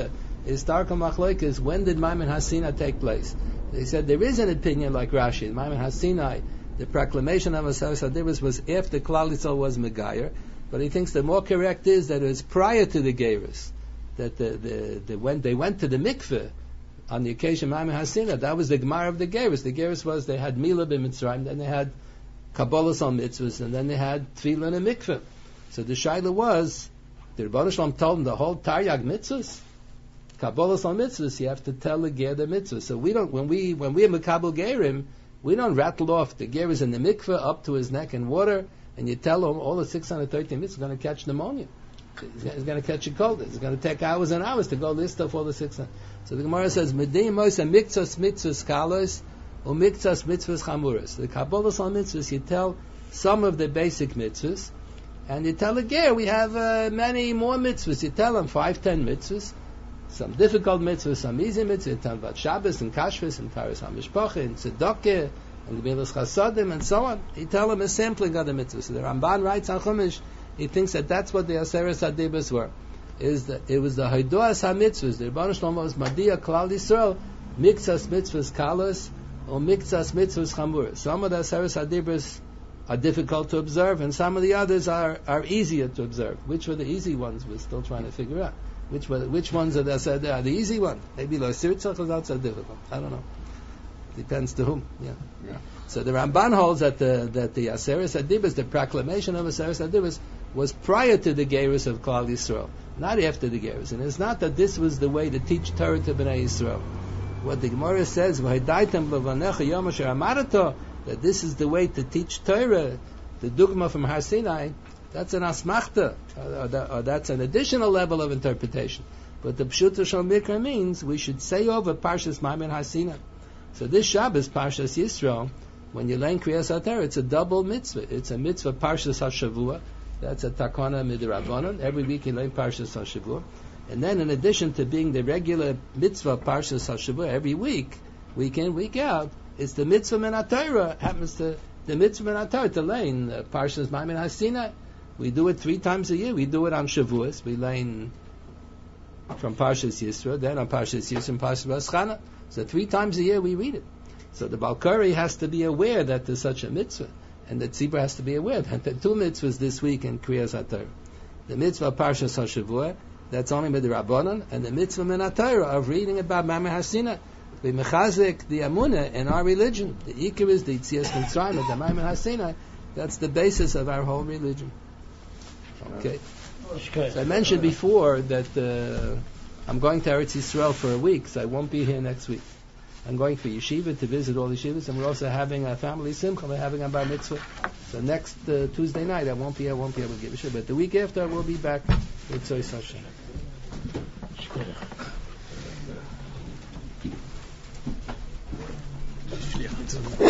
historical machlokes, when did Maimon HaSinai take place? They said there is an opinion like Rashi. In Maimon HaSinai, the proclamation of Aseres HaDibros was after Klal Yisrael was Megayer, but he thinks the more correct is that it was prior to the Geirus, that when they went to the mikveh on the occasion of Maimon HaSinai, that was the Gemara of the Geirus. The Geirus was they had Milah b'Mitzrayim, then they had Kabbalas on mitzvahs, and then they had Tefillah and mikveh. So the shaila was, the Rebbeinu Shalom told them the whole Taryag mitzvahs, Kabbalas on mitzvahs, you have to tell the ger the mitzvah. So we don't, when we are Mekabel Gerim, we don't rattle off the ger is in the mikveh up to his neck in water, and you tell him all the 613 mitzvahs are going to catch pneumonia. He's going to catch a cold. It's going to take hours and hours to go list off all the 600. So the Gemara says, Medei Moisa mikzas mitzvahs kalos, or mikzas mitzvahs chamuras. The Kabbalas on mitzvahs, you tell some of the basic mitzvahs, and you tell the ger, we have many more mitzvahs. You tell them 5-10 mitzvahs, some difficult mitzvahs, some easy mitzvahs. You tell them about Shabbos and Kashvis and Taras HaMishpacha and Tzedakah and Gemilas Chasadim and so on. You tell them a sampling of the mitzvahs. So the Ramban writes on Chumash, he thinks that that's what the Aseres HaDibros were. It was the Haidoas HaMitzvahs. The Rebbeinu Shalom was Madia Klal Yisrael, Mikzas Mitzvahs Kalos, or Mikzas Mitzvahs Chamuras. Some of the Aseres HaDibros are difficult to observe, and some of the others are easier to observe. Which were the easy ones? We're still trying to figure out. Which ones are the easy ones? Maybe Lo Sirtzach is not so difficult. I don't know. Depends to whom. Yeah. So the Ramban holds that the Aseres HaDibros, the proclamation of Aseres HaDibros, was prior to the Geirus of Klal Yisrael, not after the Geirus. And it's not that this was the way to teach Torah to Bnei Yisrael. What the Gemara says, that this is the way to teach Torah, the Dugma from Har Sinai, that's an asmachta, or that's an additional level of interpretation. But the Pshuta Shal Mikra means we should say over Parshas Maimon HaSinai. So this Shabbos, Parshas Yisro, when you learn Kriyas HaTorah, it's a double mitzvah. It's a mitzvah Parshas HaShavua, that's a takana midrabanan. Every week you learn Parshas HaShavua. And then in addition to being the regular mitzvah Parshas HaShavua every week, week in, week out, it's the mitzvah min HaTorah, happens to the mitzvah min HaTorah to learn Parshas Maimon HaSinai. We do it 3 times a year. We do it on Shavuos. We learn from Parshas Yisro, then on Parshas Yisro and Parshas Vaschana. So 3 times a year we read it. So the Balkari has to be aware that there's such a mitzvah, and the Tzibur has to be aware that there are 2 mitzvahs this week in Kriyas HaTorah. The mitzvah Parshas HaShavua, that's only with the Rabbanon, and the mitzvah min HaTorah of reading about Maimon HaSinai. We mechazik the Amunah in our religion. The Ikar is the Yitzias Mitzrayim, the Maimon HaSinai. That's the basis of our whole religion. Okay. So I mentioned before that I'm going to Eretz Yisrael for a week, so I won't be here next week. I'm going for yeshiva to visit all the yeshivas, and we're also having a family simcha. We're having a bar mitzvah. So next Tuesday night I won't be able to give a shiva, but the week after I will be back with Tzois Hashem.